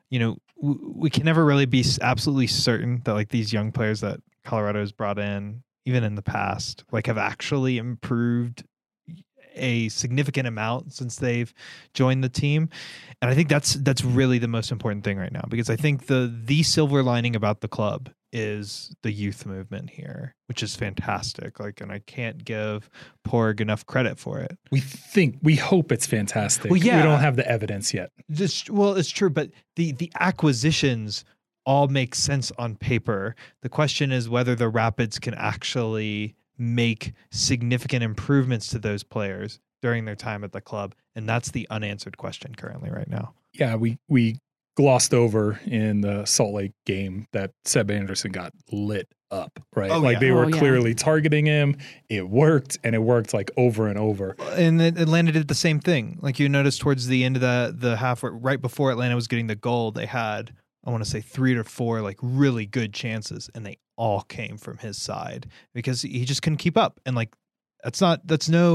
we can never really be absolutely certain that like these young players that Colorado has brought in, even in the past, like have actually improved a significant amount since they've joined the team. And I think that's really the most important thing right now, because I think the silver lining about the club is the youth movement here, which is fantastic. Like, and I can't give Porg enough credit for it. We hope it's fantastic. Well, yeah. We don't have the evidence yet. It's true, but the acquisitions all make sense on paper. The question is whether the Rapids can actually make significant improvements to those players during their time at the club. And that's the unanswered question currently right now. Yeah, we glossed over in the Salt Lake game that Seb Anderson got lit up, right? They were clearly targeting him. It worked, and it worked like over and over. And Atlanta did the same thing. Like you noticed towards the end of the half, right before Atlanta was getting the goal, they had, I want to say 3 or 4 like really good chances, and they all came from his side because he just couldn't keep up. And like it's not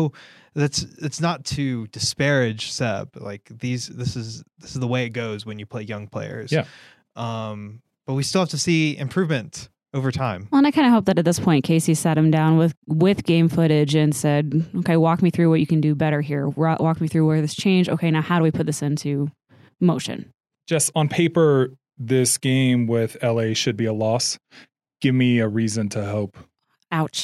to disparage Seb. Like this is the way it goes when you play young players. Yeah. but we still have to see improvement over time. Well, and I kind of hope that at this point, Casey sat him down with game footage and said, okay, walk me through what you can do better here. Walk me through where this changed. Okay, now how do we put this into motion? Just on paper, this game with LA should be a loss. Give me a reason to hope. Ouch.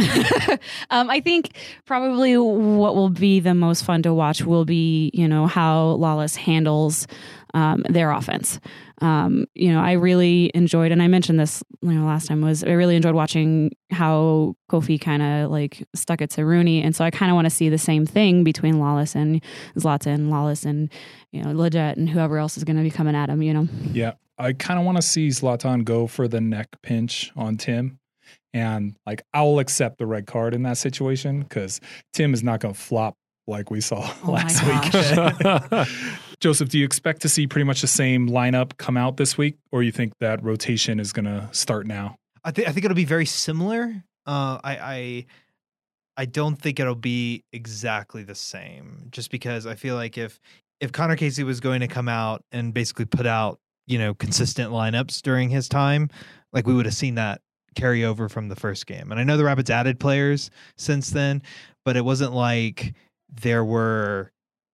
I think probably what will be the most fun to watch will be, how Lawless handles their offense. I really enjoyed, and I mentioned this, last time, I really enjoyed watching how Kofi kind of stuck it to Rooney. And so I kind of want to see the same thing between Lawless and Zlatan, Lawless and, Leggett and whoever else is going to be coming at him, Yeah. I kind of want to see Zlatan go for the neck pinch on Tim. And I'll accept the red card in that situation because Tim is not going to flop like we saw last week. Joseph, do you expect to see pretty much the same lineup come out this week, or you think that rotation is going to start now? I think it'll be very similar. I don't think it'll be exactly the same, just because I feel like if Connor Casey was going to come out and basically put out consistent lineups during his time, we would have seen that carry over from the first game. And I know the Rapids added players since then, but it wasn't like there were.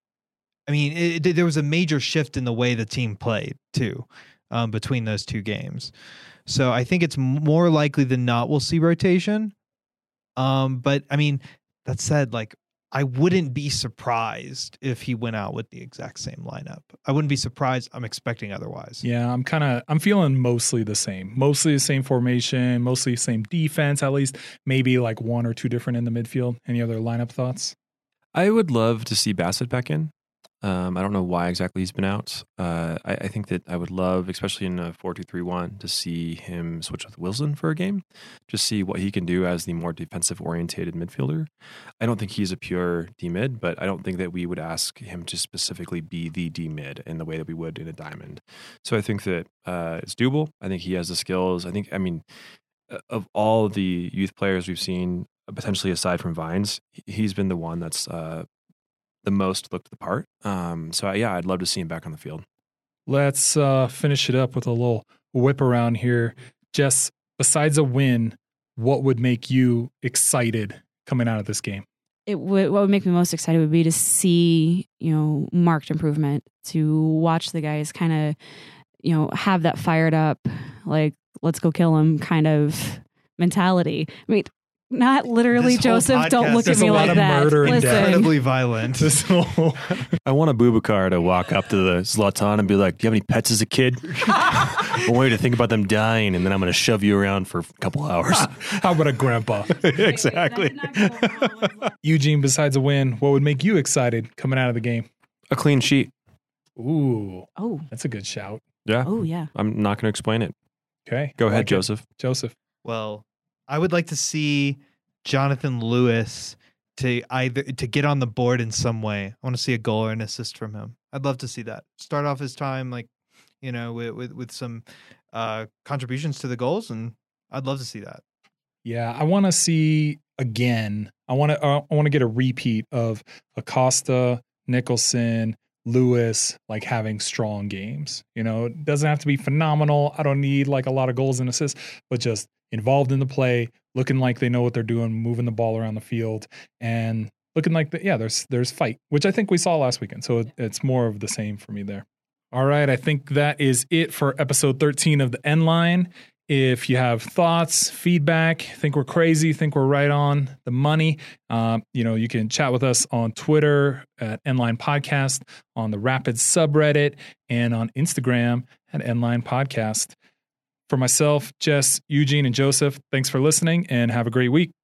There was a major shift in the way the team played too, between those two games. So I think it's more likely than not we'll see rotation. But that said, I wouldn't be surprised if he went out with the exact same lineup. I wouldn't be surprised. I'm expecting otherwise. Yeah, I'm feeling mostly the same formation, mostly the same defense, at least maybe one or two different in the midfield. Any other lineup thoughts? I would love to see Bassett back in. I don't know why exactly he's been out. I think that I would love, especially in a 4-2-3-1, to see him switch with Wilson for a game, just see what he can do as the more defensive-orientated midfielder. I don't think he's a pure D-mid, but I don't think that we would ask him to specifically be the D-mid in the way that we would in a diamond. So I think that it's doable. I think he has the skills. Of all the youth players we've seen, potentially aside from Vines, he's been the one that's the most looked the part. I'd love to see him back on the field. Let's finish it up with a little whip around here. Jess, besides a win, what would make you excited coming out of this game? What would make me most excited would be to see, marked improvement, to watch the guys kind of, have that fired up, let's go kill him kind of mentality. Not literally, Joseph. Don't look at me like that. Listen. Incredibly violent. I want a Boubacar to walk up to the Zlatan and be like, "Do you have any pets as a kid? I want you to think about them dying, and then I'm going to shove you around for a couple hours." How about a grandpa? Exactly. Eugene, besides a win, what would make you excited coming out of the game? A clean sheet. Ooh. Oh. That's a good shout. Yeah. Oh, yeah. I'm not going to explain it. Okay. Go ahead, Joseph. Joseph. Well, I would like to see Jonathan Lewis to get on the board in some way. I want to see a goal or an assist from him. I'd love to see that. Start off his time with some contributions to the goals, and I'd love to see that. Yeah, I want to see again. I want to get a repeat of Acosta, Nicholson, Lewis, having strong games. It doesn't have to be phenomenal. I don't need a lot of goals and assists, but just involved in the play, looking like they know what they're doing, moving the ball around the field, and looking like there's fight, which I think we saw last weekend. So it's more of the same for me there. All right, I think that is it for episode 13 of the End Line. If you have thoughts, feedback, think we're crazy, think we're right on the money, you can chat with us on Twitter at Endline Podcast, on the Rapids subreddit, and on Instagram at Endline Podcast. For myself, Jess, Eugene, and Joseph, thanks for listening and have a great week.